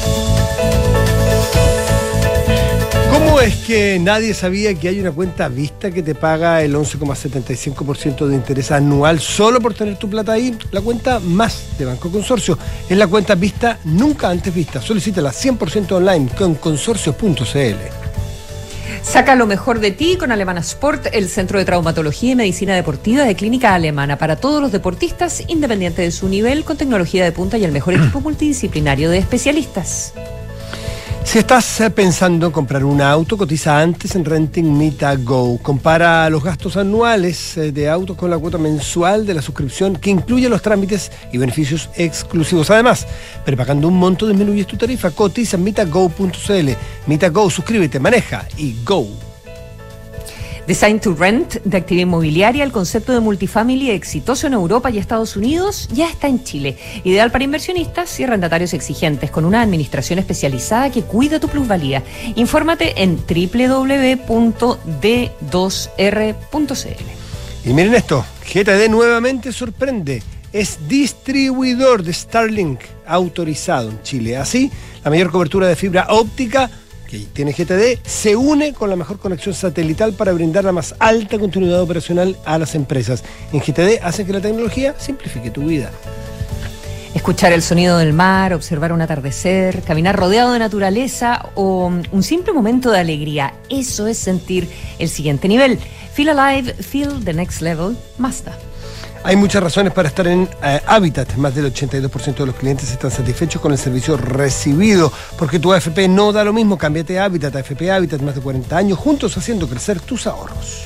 ¿Cómo es que nadie sabía que hay una cuenta Vista que te paga el once coma setenta y cinco por ciento de interés anual solo por tener tu plata ahí? La cuenta más de Banco Consorcio es la cuenta Vista nunca antes vista. Solicítala cien por ciento online con consorcio punto c l. Saca lo mejor de ti con Alemana Sport, el centro de traumatología y medicina deportiva de Clínica Alemana para todos los deportistas, independiente de su nivel, con tecnología de punta y el mejor equipo multidisciplinario de especialistas. Si estás pensando en comprar un auto, cotiza antes en Renting Mita Go. Compara los gastos anuales de autos con la cuota mensual de la suscripción que incluye los trámites y beneficios exclusivos. Además, prepagando un monto disminuyes tu tarifa. Cotiza en mitago punto c l. MitaGo, suscríbete, maneja y go. Design to Rent de Actividad Inmobiliaria, el concepto de multifamily exitoso en Europa y Estados Unidos, ya está en Chile. Ideal para inversionistas y arrendatarios exigentes, con una administración especializada que cuida tu plusvalía. Infórmate en doble u doble u doble u punto d dos r punto c l. Y miren esto, G T D nuevamente sorprende. Es distribuidor de Starlink autorizado en Chile. Así, la mayor cobertura de fibra óptica que tiene G T D, se une con la mejor conexión satelital para brindar la más alta continuidad operacional a las empresas. En G T D hace que la tecnología simplifique tu vida. Escuchar el sonido del mar, observar un atardecer, caminar rodeado de naturaleza o un simple momento de alegría. Eso es sentir el siguiente nivel. Feel alive, feel the next level. Mazda. Hay muchas razones para estar en eh, Habitat. Más del ochenta y dos por ciento de los clientes están satisfechos con el servicio recibido. Porque tu A F P no da lo mismo. Cámbiate a Habitat. A F P Habitat, más de cuarenta años juntos haciendo crecer tus ahorros.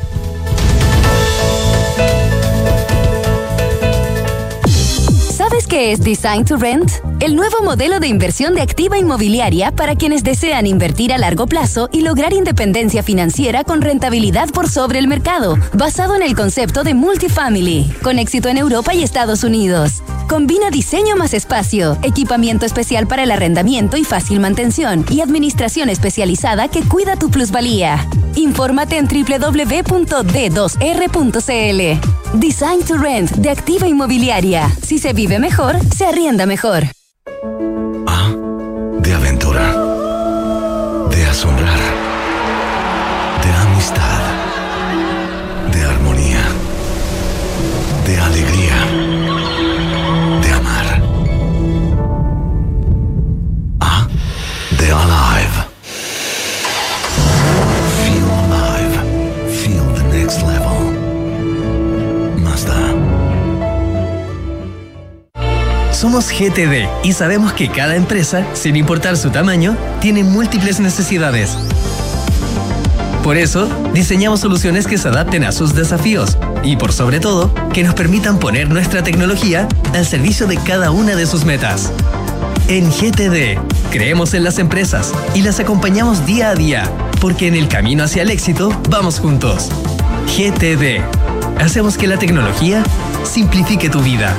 ¿Sabes qué es Design to Rent? El nuevo modelo de inversión de activa inmobiliaria para quienes desean invertir a largo plazo y lograr independencia financiera con rentabilidad por sobre el mercado, basado en el concepto de multifamily, con éxito en Europa y Estados Unidos. Combina diseño más espacio, equipamiento especial para el arrendamiento y fácil mantención, y administración especializada que cuida tu plusvalía. Infórmate en doble u doble u doble u punto d dos r punto c l. Design to Rent de Activa Inmobiliaria. Si se vive mejor, se arrienda mejor. A de aventura, de asombrar, de amistad, de armonía, de alegría, de amar. A de alive. Feel alive. Feel the next level. Mazda. Somos G T D y sabemos que cada empresa, sin importar su tamaño, tiene múltiples necesidades. Por eso, diseñamos soluciones que se adapten a sus desafíos y, por sobre todo, que nos permitan poner nuestra tecnología al servicio de cada una de sus metas. En G T D, creemos en las empresas y las acompañamos día a día, porque en el camino hacia el éxito vamos juntos. G T D. Hacemos que la tecnología simplifique tu vida.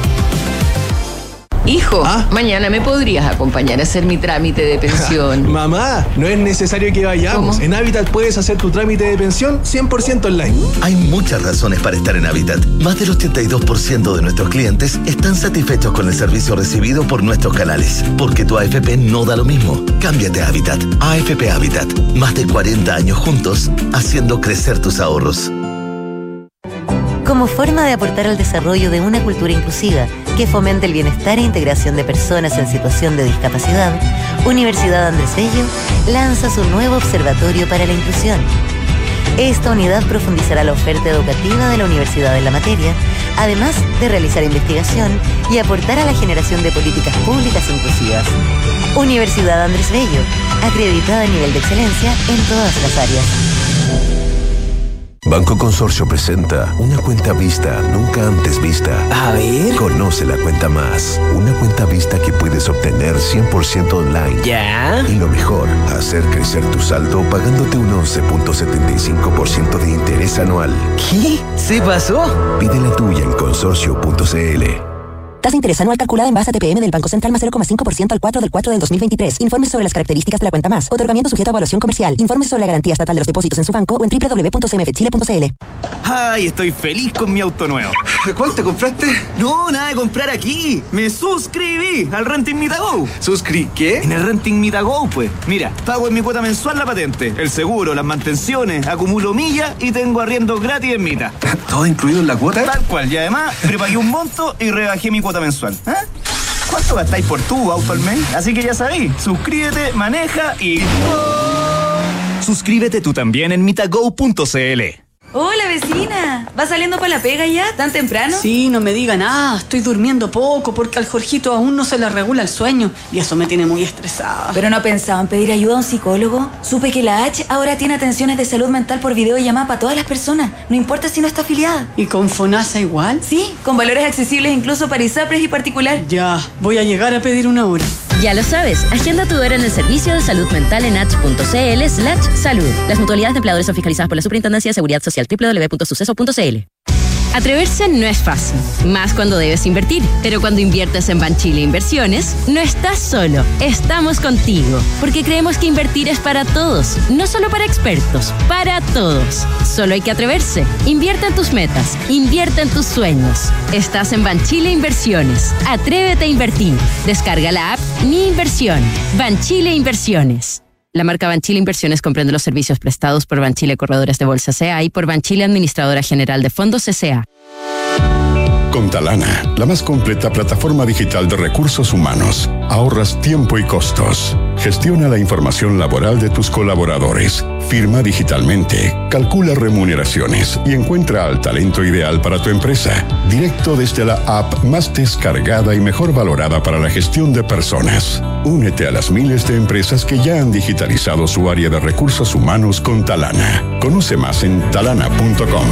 Hijo, ¿Ah? mañana me podrías acompañar a hacer mi trámite de pensión. Mamá, no es necesario que vayamos. ¿Cómo? En Habitat puedes hacer tu trámite de pensión cien por ciento online. Hay muchas razones para estar en Habitat. Más del ochenta y dos por ciento de nuestros clientes están satisfechos con el servicio recibido por nuestros canales. Porque tu A F P no da lo mismo. Cámbiate a Habitat. A F P Habitat. Más de cuarenta años juntos, haciendo crecer tus ahorros. Como forma de aportar al desarrollo de una cultura inclusiva que fomente el bienestar e integración de personas en situación de discapacidad, Universidad Andrés Bello lanza su nuevo Observatorio para la Inclusión. Esta unidad profundizará la oferta educativa de la universidad en la materia, además de realizar investigación y aportar a la generación de políticas públicas inclusivas. Universidad Andrés Bello, acreditada a nivel de excelencia en todas las áreas. Banco Consorcio presenta una cuenta vista nunca antes vista. A ver. Conoce la cuenta más. Una cuenta vista que puedes obtener cien por ciento online. ¿Ya? Y lo mejor, hacer crecer tu saldo pagándote un once punto setenta y cinco por ciento de interés anual. ¿Qué? ¿Se pasó? Pide la tuya en consorcio punto c l. Tasa de interés anual calculada en base a T P M del Banco Central más cero coma cinco por ciento al cuatro del cuatro del dos mil veintitrés. Informes sobre las características de la cuenta más. Otorgamiento sujeto a evaluación comercial. Informes sobre la garantía estatal de los depósitos en su banco o en doble u doble u doble u punto c m f chile punto c l. ¡Ay, estoy feliz con mi auto nuevo! ¿Cuál te compraste? No, nada de comprar aquí. Me suscribí al Renting Mita Go. ¿Suscri qué? En el Renting Mita Go, pues. Mira, pago en mi cuota mensual la patente, el seguro, las mantenciones, acumulo millas y tengo arriendo gratis en Mita. ¿Todo incluido en la cuota? Tal cual. Y además, prepagué un monto y rebajé mi cuota mensual. ¿Eh? ¿Cuánto gastáis por tu auto al mes? Así que ya sabéis, suscríbete, maneja y... Suscríbete tú también en mitago punto c l. Hola, vecina. ¿Va saliendo para la pega ya? ¿Tan temprano? Sí, no me diga nada. Estoy durmiendo poco porque al Jorgito aún no se le regula el sueño y eso me tiene muy estresada. ¿Pero no pensaba en pedir ayuda a un psicólogo? Supe que la H ahora tiene atenciones de salud mental por videollamada para todas las personas. No importa si no está afiliada. ¿Y con FONASA igual? Sí, con valores accesibles incluso para ISAPRES y particular. Ya, voy a llegar a pedir una hora. Ya lo sabes, agenda tu hora en el servicio de salud mental en h punto c l slash salud. Las mutualidades de empleadores son fiscalizadas por la Superintendencia de Seguridad Social doble u doble u doble u punto suceso punto c l. Atreverse no es fácil, más cuando debes invertir. Pero cuando inviertes en Banchile Inversiones, no estás solo, estamos contigo. Porque creemos que invertir es para todos, no solo para expertos, para todos. Solo hay que atreverse. Invierte en tus metas, invierte en tus sueños. Estás en Banchile Inversiones. Atrévete a invertir. Descarga la app Mi Inversión. Banchile Inversiones. La marca Banchile Inversiones comprende los servicios prestados por Banchile Corredores de Bolsa C A y por Banchile Administradora General de Fondos C A. Con Talana, la más completa plataforma digital de recursos humanos, ahorras tiempo y costos. Gestiona la información laboral de tus colaboradores, firma digitalmente, calcula remuneraciones y encuentra al talento ideal para tu empresa, directo desde la app más descargada y mejor valorada para la gestión de personas. Únete a las miles de empresas que ya han digitalizado su área de recursos humanos con Talana. Conoce más en talana punto com.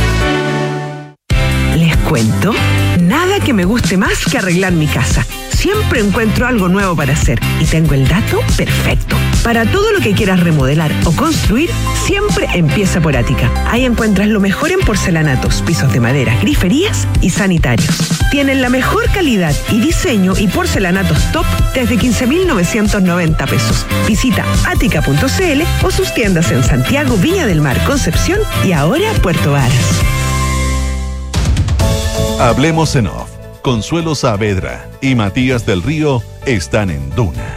Les cuento, nada que me guste más que arreglar mi casa. Siempre encuentro algo nuevo para hacer y tengo el dato perfecto. Para todo lo que quieras remodelar o construir, siempre empieza por Ática. Ahí encuentras lo mejor en porcelanatos, pisos de madera, griferías y sanitarios. Tienen la mejor calidad y diseño y porcelanatos top desde quince mil novecientos noventa pesos. Visita ática punto c l o sus tiendas en Santiago, Viña del Mar, Concepción y ahora Puerto Varas. Hablemos en off. Consuelo Saavedra y Matías del Río están en Duna.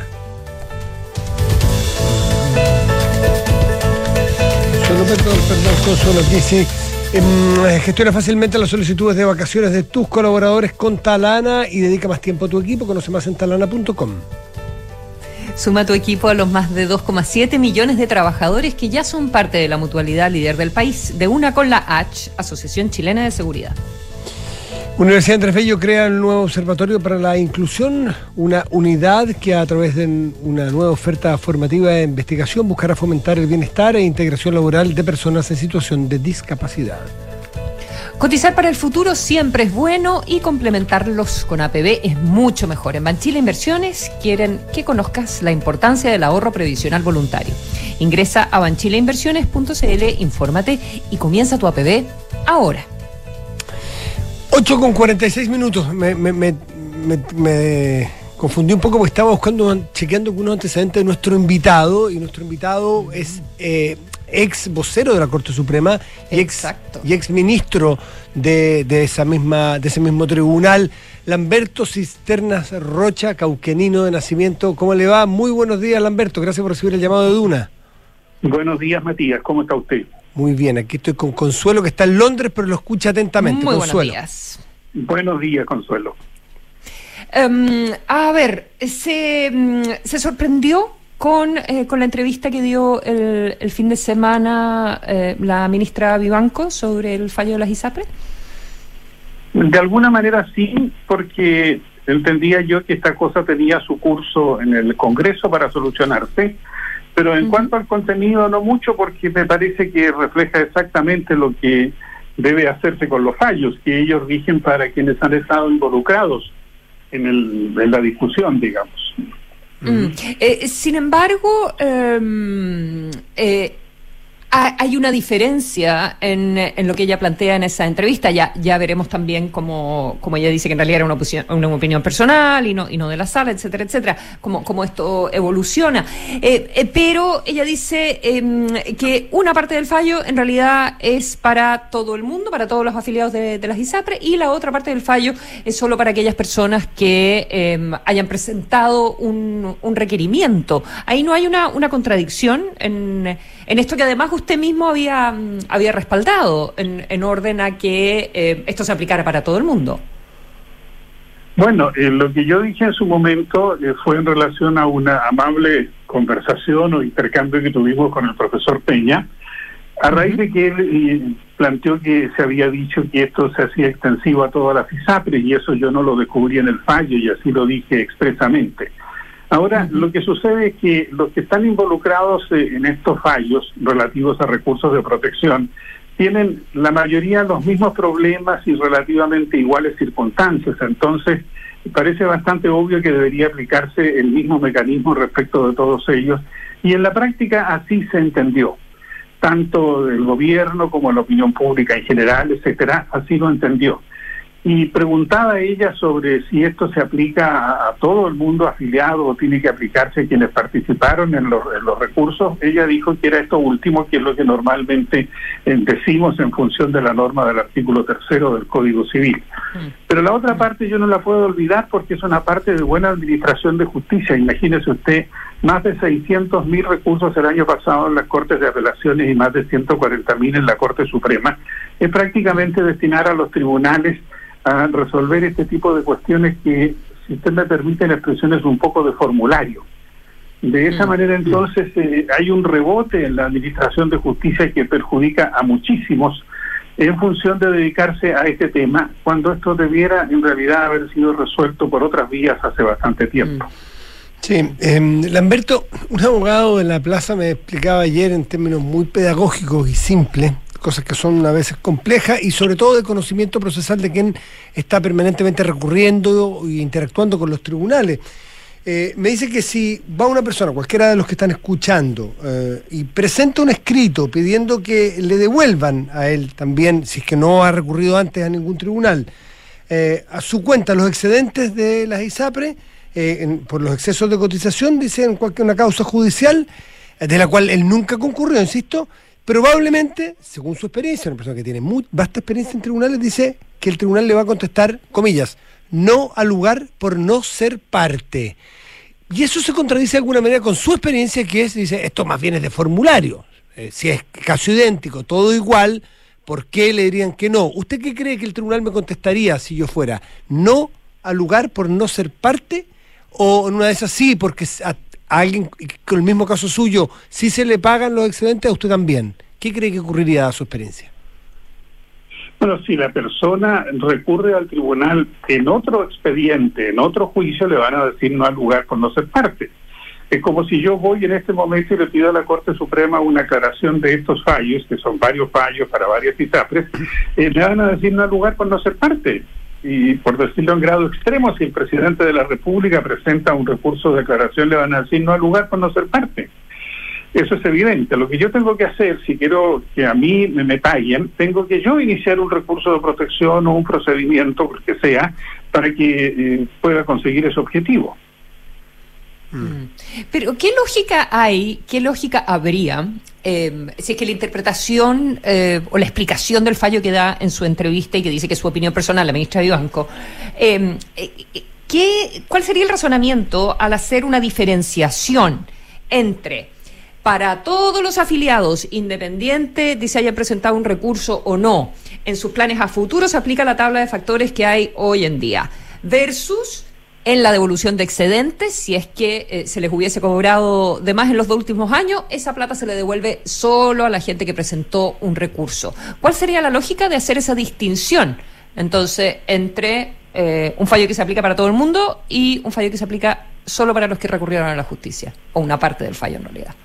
Perdón, perdón, Consuelo, dice, eh, gestiona fácilmente las solicitudes de vacaciones de tus colaboradores con Talana y dedica más tiempo a tu equipo. Conoce más en talana punto com. Suma tu equipo a los más de dos coma siete millones de trabajadores que ya son parte de la mutualidad líder del país, de una con la H, Asociación Chilena de Seguridad. Universidad Andrés Bello crea un nuevo observatorio para la inclusión, una unidad que a través de una nueva oferta formativa de investigación buscará fomentar el bienestar e integración laboral de personas en situación de discapacidad. Cotizar para el futuro siempre es bueno y complementarlos con A P B es mucho mejor. En Banchile Inversiones quieren que conozcas la importancia del ahorro previsional voluntario. Ingresa a banchile inversiones punto c l, infórmate y comienza tu A P B ahora. ocho con cuarenta y seis minutos. Me, me, me, me, me confundí un poco porque estaba buscando, chequeando unos antecedentes de nuestro invitado, y nuestro invitado es eh, ex vocero de la Corte Suprema y ex, y ex ministro de, de, esa misma, de ese mismo tribunal, Lamberto Cisternas Rocha, cauquenino de nacimiento. ¿Cómo le va? Muy buenos días, Lamberto. Gracias por recibir el llamado de Duna. Buenos días, Matías. ¿Cómo está usted? Muy bien, aquí estoy con Consuelo, que está en Londres, pero lo escucha atentamente. Muy Consuelo. Buenos días. Buenos días, Consuelo. Um, a ver, ¿se, um, ¿se sorprendió con, eh, con la entrevista que dio el, el fin de semana eh, la ministra Vivanco sobre el fallo de las ISAPRE? De alguna manera sí, porque entendía yo que esta cosa tenía su curso en el Congreso para solucionarse. Pero en uh-huh. cuanto al contenido, no mucho, porque me parece que refleja exactamente lo que debe hacerse con los fallos, que ellos rigen para quienes han estado involucrados en, el, en la discusión, digamos. Uh-huh. Eh, sin embargo, eh, eh, hay una diferencia en, en lo que ella plantea en esa entrevista. Ya ya veremos también cómo, como ella dice que en realidad era una, opinión, una opinión personal y no y no de la sala, etcétera, etcétera, cómo, cómo esto evoluciona. Eh, eh, pero ella dice eh, que una parte del fallo en realidad es para todo el mundo, para todos los afiliados de, de las ISAPRE, y la otra parte del fallo es solo para aquellas personas que eh, hayan presentado un, un requerimiento. Ahí no hay una, una contradicción en, en esto que además usted usted mismo había, había respaldado en, en orden a que eh, esto se aplicara para todo el mundo. Bueno, eh, lo que yo dije en su momento eh, fue en relación a una amable conversación o intercambio que tuvimos con el profesor Peña, a raíz uh-huh. de que él eh, planteó que se había dicho que esto se hacía extensivo a todas las ISAPRE, y eso yo no lo descubrí en el fallo y así lo dije expresamente. Ahora, uh-huh. lo que sucede es que los que están involucrados eh, en estos fallos relativos a recursos de protección tienen la mayoría los mismos problemas y relativamente iguales circunstancias. Entonces, parece bastante obvio que debería aplicarse el mismo mecanismo respecto de todos ellos, y en la práctica así se entendió. Tanto el gobierno como la opinión pública en general, etcétera, así lo entendió. Y preguntaba ella sobre si esto se aplica a, a todo el mundo afiliado o tiene que aplicarse a quienes participaron en los, en los recursos. Ella dijo que era esto último, que es lo que normalmente eh, decimos en función de la norma del artículo tercero del Código Civil. Pero la otra parte yo no la puedo olvidar porque es una parte de buena administración de justicia. Imagínese usted más de seiscientos mil recursos el año pasado en las Cortes de Apelaciones y más de ciento cuarenta mil en la Corte Suprema, es prácticamente destinar a los tribunales a resolver este tipo de cuestiones que, si usted me permite la expresión, es un poco de formulario. De esa manera, entonces, eh, hay un rebote en la administración de justicia que perjudica a muchísimos en función de dedicarse a este tema, cuando esto debiera en realidad haber sido resuelto por otras vías hace bastante tiempo. Sí, eh, Lamberto, un abogado de la plaza me explicaba ayer en términos muy pedagógicos y simples, cosas que son a veces complejas y sobre todo de conocimiento procesal de quien está permanentemente recurriendo e interactuando con los tribunales. Eh, me dice que si va una persona, cualquiera de los que están escuchando, eh, y presenta un escrito pidiendo que le devuelvan a él también, si es que no ha recurrido antes a ningún tribunal, eh, a su cuenta los excedentes de las ISAPRE, eh, en, por los excesos de cotización, dice en cualquier una causa judicial, eh, de la cual él nunca concurrió, insisto, probablemente, según su experiencia, una persona que tiene muy vasta experiencia en tribunales, dice que el tribunal le va a contestar, comillas, no al lugar por no ser parte. Y eso se contradice de alguna manera con su experiencia, que es, dice, esto más bien es de formulario. Eh, si es caso idéntico, todo igual, ¿por qué le dirían que no? ¿Usted qué cree que el tribunal me contestaría si yo fuera? ¿No al lugar por no ser parte? ¿O en una de esas sí, porque a, a alguien con el mismo caso suyo, sí se le pagan los excedentes, a usted también? ¿Qué cree que ocurriría a su experiencia? Bueno, si la persona recurre al tribunal en otro expediente, en otro juicio, le van a decir no al lugar por no ser parte. Es como si yo voy en este momento y le pido a la Corte Suprema una aclaración de estos fallos, que son varios fallos para varias ISAPRES, eh, le van a decir no al lugar por no ser parte. Y por decirlo en grado extremo, si el presidente de la República presenta un recurso de aclaración, le van a decir no al lugar por no ser parte. Eso es evidente. Lo que yo tengo que hacer, si quiero que a mí me, me paguen, tengo que yo iniciar un recurso de protección o un procedimiento, el que sea, para que eh, pueda conseguir ese objetivo. Pero ¿qué lógica hay, qué lógica habría eh, si es que la interpretación eh, o la explicación del fallo que da en su entrevista y que dice que es su opinión personal, la ministra Vivanco, eh, ¿qué, ¿cuál sería el razonamiento al hacer una diferenciación entre para todos los afiliados, independiente de si hayan presentado un recurso o no, en sus planes a futuro se aplica la tabla de factores que hay hoy en día, versus en la devolución de excedentes, si es que eh, se les hubiese cobrado de más en los dos últimos años, esa plata se le devuelve solo a la gente que presentó un recurso? ¿Cuál sería la lógica de hacer esa distinción, entonces, entre eh, un fallo que se aplica para todo el mundo y un fallo que se aplica solo para los que recurrieron a la justicia, o una parte del fallo en realidad?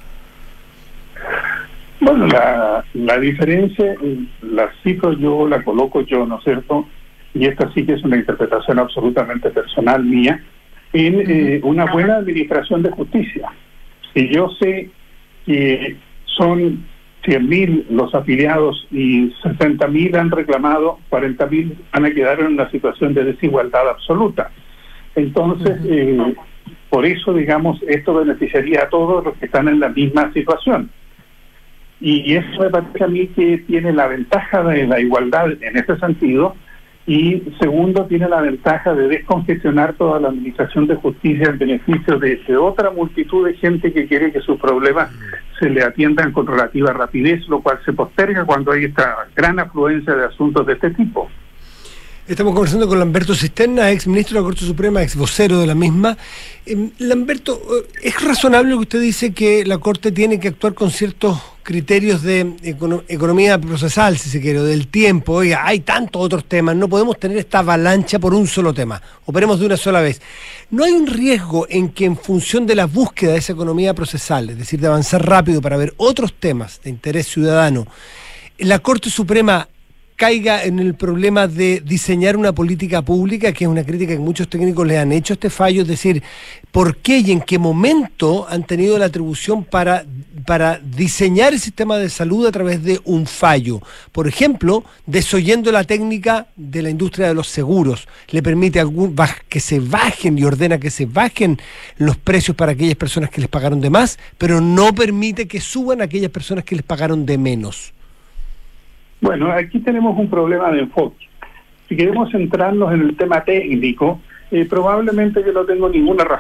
Bueno, la, la diferencia, la cifro yo, la coloco yo, ¿no es cierto? Y esta sí que es una interpretación absolutamente personal mía, en eh, una buena administración de justicia. Si yo sé que son cien mil los afiliados y sesenta mil han reclamado, cuarenta mil van a quedar en una situación de desigualdad absoluta. Entonces, eh, por eso, digamos, esto beneficiaría a todos los que están en la misma situación. Y eso me parece a mí que tiene la ventaja de la igualdad en ese sentido, y segundo, tiene la ventaja de descongestionar toda la administración de justicia en beneficio de, de otra multitud de gente que quiere que sus problemas se le atiendan con relativa rapidez, lo cual se posterga cuando hay esta gran afluencia de asuntos de este tipo. Estamos conversando con Lamberto Cisterna, ex ministro de la Corte Suprema, ex vocero de la misma. Eh, Lamberto, ¿es razonable lo que usted dice que la Corte tiene que actuar con ciertos criterios de econo- economía procesal, si se quiere, o del tiempo? Oiga, hay tantos otros temas, no podemos tener esta avalancha por un solo tema, operemos de una sola vez. ¿No hay un riesgo en que en función de la búsqueda de esa economía procesal, es decir, de avanzar rápido para ver otros temas de interés ciudadano, la Corte Suprema caiga en el problema de diseñar una política pública, que es una crítica que muchos técnicos le han hecho a este fallo? Es decir, ¿por qué y en qué momento han tenido la atribución para, para diseñar el sistema de salud a través de un fallo? Por ejemplo, desoyendo la técnica de la industria de los seguros, le permite algún, que se bajen y ordena que se bajen los precios para aquellas personas que les pagaron de más, pero no permite que suban aquellas personas que les pagaron de menos. Bueno, aquí tenemos un problema de enfoque. Si queremos centrarnos en el tema técnico, eh, probablemente yo no tengo ninguna razón.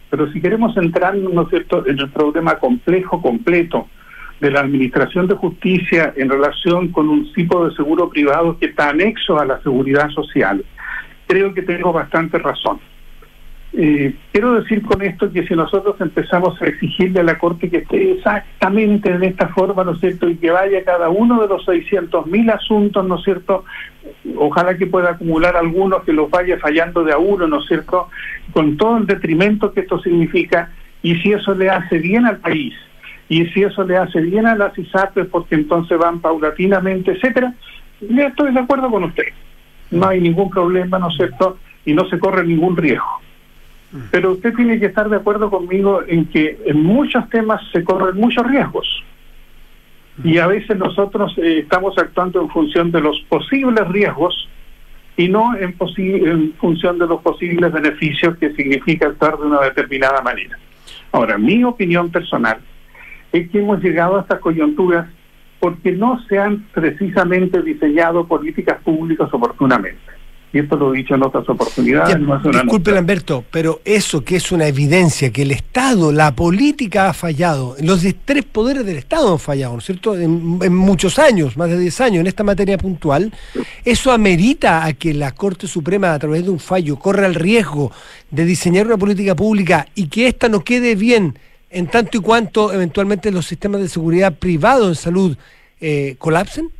Pero si queremos centrarnos, ¿no es cierto?, en el problema complejo, completo, de la administración de justicia en relación con un tipo de seguro privado que está anexo a la seguridad social, creo que tengo bastante razón. Eh, quiero decir con esto que si nosotros empezamos a exigirle a la Corte que esté exactamente de esta forma, ¿no es cierto?, y que vaya cada uno de los seiscientos mil asuntos, ¿no es cierto?, ojalá que pueda acumular algunos que los vaya fallando de a uno, ¿no es cierto?, con todo el detrimento que esto significa, y si eso le hace bien al país, y si eso le hace bien a las ISAPRES, porque entonces van paulatinamente, etcétera, yo estoy de acuerdo con usted. No hay ningún problema, ¿no es cierto?, y no se corre ningún riesgo. Pero usted tiene que estar de acuerdo conmigo en que en muchos temas se corren muchos riesgos. Y a veces nosotros eh, estamos actuando en función de los posibles riesgos y no en, posi- en función de los posibles beneficios que significa actuar de una determinada manera. Ahora, mi opinión personal es que hemos llegado a estas coyunturas porque no se han precisamente diseñado políticas públicas oportunamente. Y esto lo he dicho en otras oportunidades. Ya, no es una disculpe, nota. Lamberto, pero eso que es una evidencia, que el Estado, la política ha fallado, los de- tres poderes del Estado han fallado, ¿no es cierto?, en, en muchos años, más de diez años, en esta materia puntual, eso amerita a que la Corte Suprema, a través de un fallo, corra el riesgo de diseñar una política pública y que ésta no quede bien en tanto y cuanto eventualmente los sistemas de seguridad privados en salud eh, colapsen.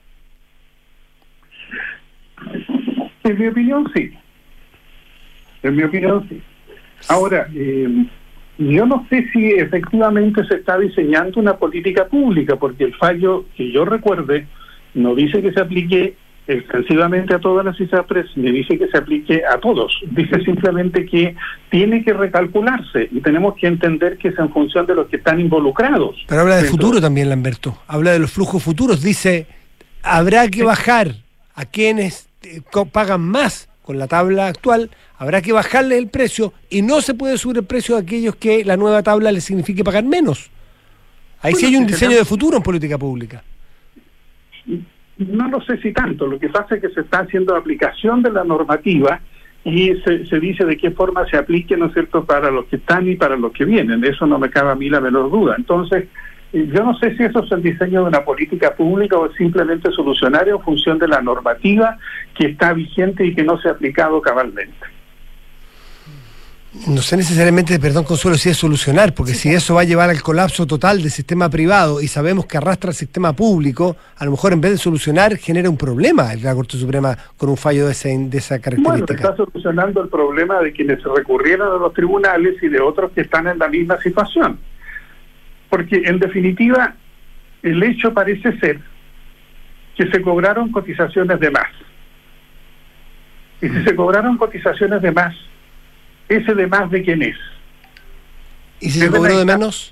En mi opinión, sí. En mi opinión, sí. Ahora, eh, yo no sé si efectivamente se está diseñando una política pública, porque el fallo que yo recuerde no dice que se aplique extensivamente a todas las ISAPRES, ni dice que se aplique a todos. Dice simplemente que tiene que recalcularse y tenemos que entender que es en función de los que están involucrados. Pero habla de Dentro- futuro también, Lamberto. Habla de los flujos futuros. Dice, habrá que bajar a quienes eh, co- pagan más con la tabla actual, habrá que bajarle el precio y no se puede subir el precio a aquellos que la nueva tabla les signifique pagar menos. Ahí sí Bueno, hay un si diseño tenemos- de futuro en política pública. No lo sé si tanto, lo que pasa es que se está haciendo aplicación de la normativa y se, se dice de qué forma se aplique, ¿no es cierto?, para los que están y para los que vienen. De eso no me cabe a mí la menor duda. Entonces, eh, yo no sé si eso es el diseño de una política pública o es simplemente solucionario en función de la normativa que está vigente y que no se ha aplicado cabalmente. No sé necesariamente, perdón Consuelo, si es solucionar, porque si eso va a llevar al colapso total del sistema privado y sabemos que arrastra el sistema público, a lo mejor en vez de solucionar genera un problema la Corte Suprema con un fallo de, ese, de esa Bueno, característica. está solucionando el problema de quienes se recurrieron a los tribunales y de otros que están en la misma situación. Porque, en definitiva, el hecho parece ser que se cobraron cotizaciones de más. Y si se cobraron cotizaciones de más, ¿ese de más de quién es? ¿Y si se cobró de menos?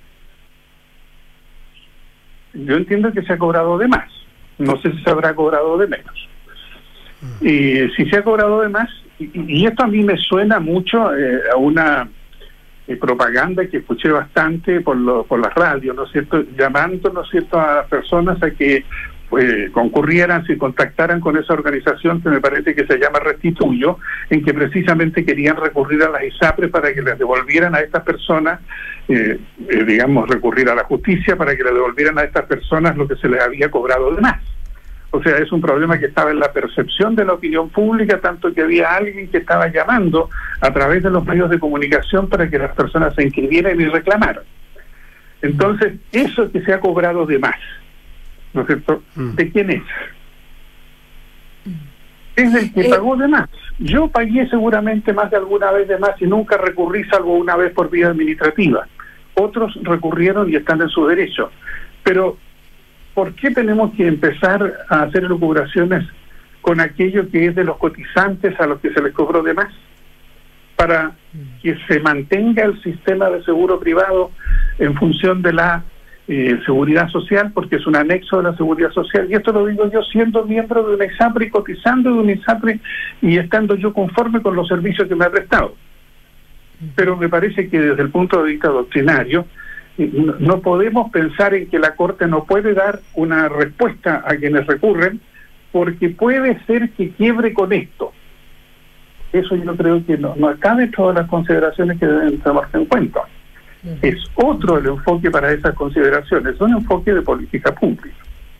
Yo entiendo que se ha cobrado de más. No sé si se habrá cobrado de menos. Y si se ha cobrado de más, y, y esto a mí me suena mucho eh, a una eh, propaganda que escuché bastante por, lo, por las radios, ¿no es cierto?, llamando, ¿no es cierto?, a las personas a que pues, concurrieran, se contactaran con esa organización que me parece que se llama Restituyo, en que precisamente querían recurrir a las ISAPRES para que les devolvieran a estas personas, eh, eh, digamos, recurrir a la justicia para que les devolvieran a estas personas lo que se les había cobrado de más. O sea, es un problema que estaba en la percepción de la opinión pública, tanto que había alguien que estaba llamando a través de los medios de comunicación para que las personas se inscribieran y reclamaran. Entonces, eso que se ha cobrado de más, ¿no es cierto?, ¿de quién es? Es del que Eh, pagó de más. Yo pagué seguramente más de alguna vez de más y nunca recurrí salvo una vez por vía administrativa. Otros recurrieron y están en su derecho. Pero, ¿por qué tenemos que empezar a hacer elucubraciones con aquello que es de los cotizantes a los que se les cobró de más? Para que se mantenga el sistema de seguro privado en función de la eh, seguridad social, porque es un anexo de la seguridad social. Y esto lo digo yo siendo miembro de una ISAPRE, cotizando de una ISAPRE y estando yo conforme con los servicios que me ha prestado. Pero me parece que desde el punto de vista doctrinario, no, no podemos pensar en que la Corte no puede dar una respuesta a quienes recurren, porque puede ser que quiebre con esto. eso yo creo que no, no está dentro de las consideraciones que deben tomarse en cuenta. Uh-huh. Es otro el enfoque para esas consideraciones, es un enfoque de política pública.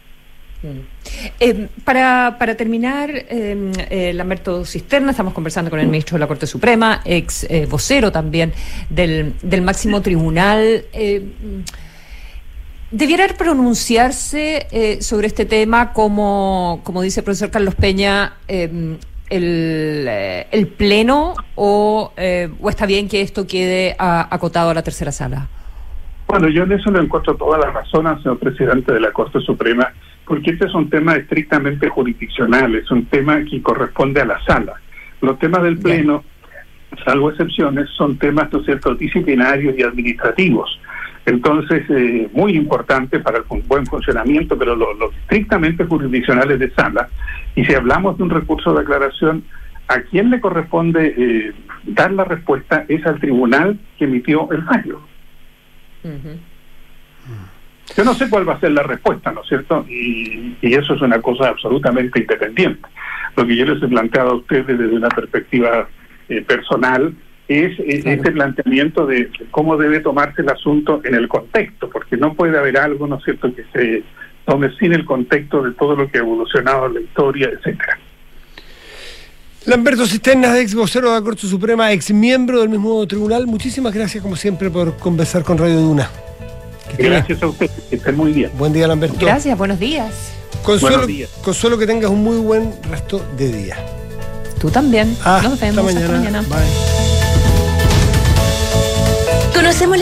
Eh, para, para terminar, eh, eh, Lamberto Cisterna, estamos conversando con el ministro de la Corte Suprema, ex eh, vocero también del, del máximo tribunal. Eh, ¿Debiera pronunciarse eh, sobre este tema como, como dice el profesor Carlos Peña, eh, el, eh, el Pleno o, eh, o está bien que esto quede a, acotado a la tercera sala? Bueno, yo en eso le encuentro toda la razón al señor presidente de la Corte Suprema, porque este es un tema estrictamente jurisdiccional, es un tema que corresponde a la sala. Los temas del Pleno, salvo excepciones, son temas, ¿no es cierto?, disciplinarios y administrativos. Entonces, eh, muy importante para el buen funcionamiento, pero los lo estrictamente jurisdiccionales de sala. Y si hablamos de un recurso de aclaración, ¿a quién le corresponde eh, dar la respuesta? Es al tribunal que emitió el fallo. Uh-huh. Yo no sé cuál va a ser la respuesta, ¿no es cierto? Y, y eso es una cosa absolutamente independiente. Lo que yo les he planteado a ustedes desde una perspectiva eh, personal es eh, claro. este planteamiento de cómo debe tomarse el asunto en el contexto, porque no puede haber algo, ¿no es cierto?, que se tome sin el contexto de todo lo que ha evolucionado en la historia, etcétera. Lamberto Cisterna, ex vocero de la Corte Suprema, ex miembro del mismo tribunal, muchísimas gracias como siempre por conversar con Radio Duna. Gracias a usted, que estén muy bien. Buen día, Lamberto. Gracias, buenos días. Consuelo, buenos días. Consuelo, que tengas un muy buen resto de día. Tú también. Ah, Nos vemos hasta mañana. Hasta mañana. Bye. Conocemos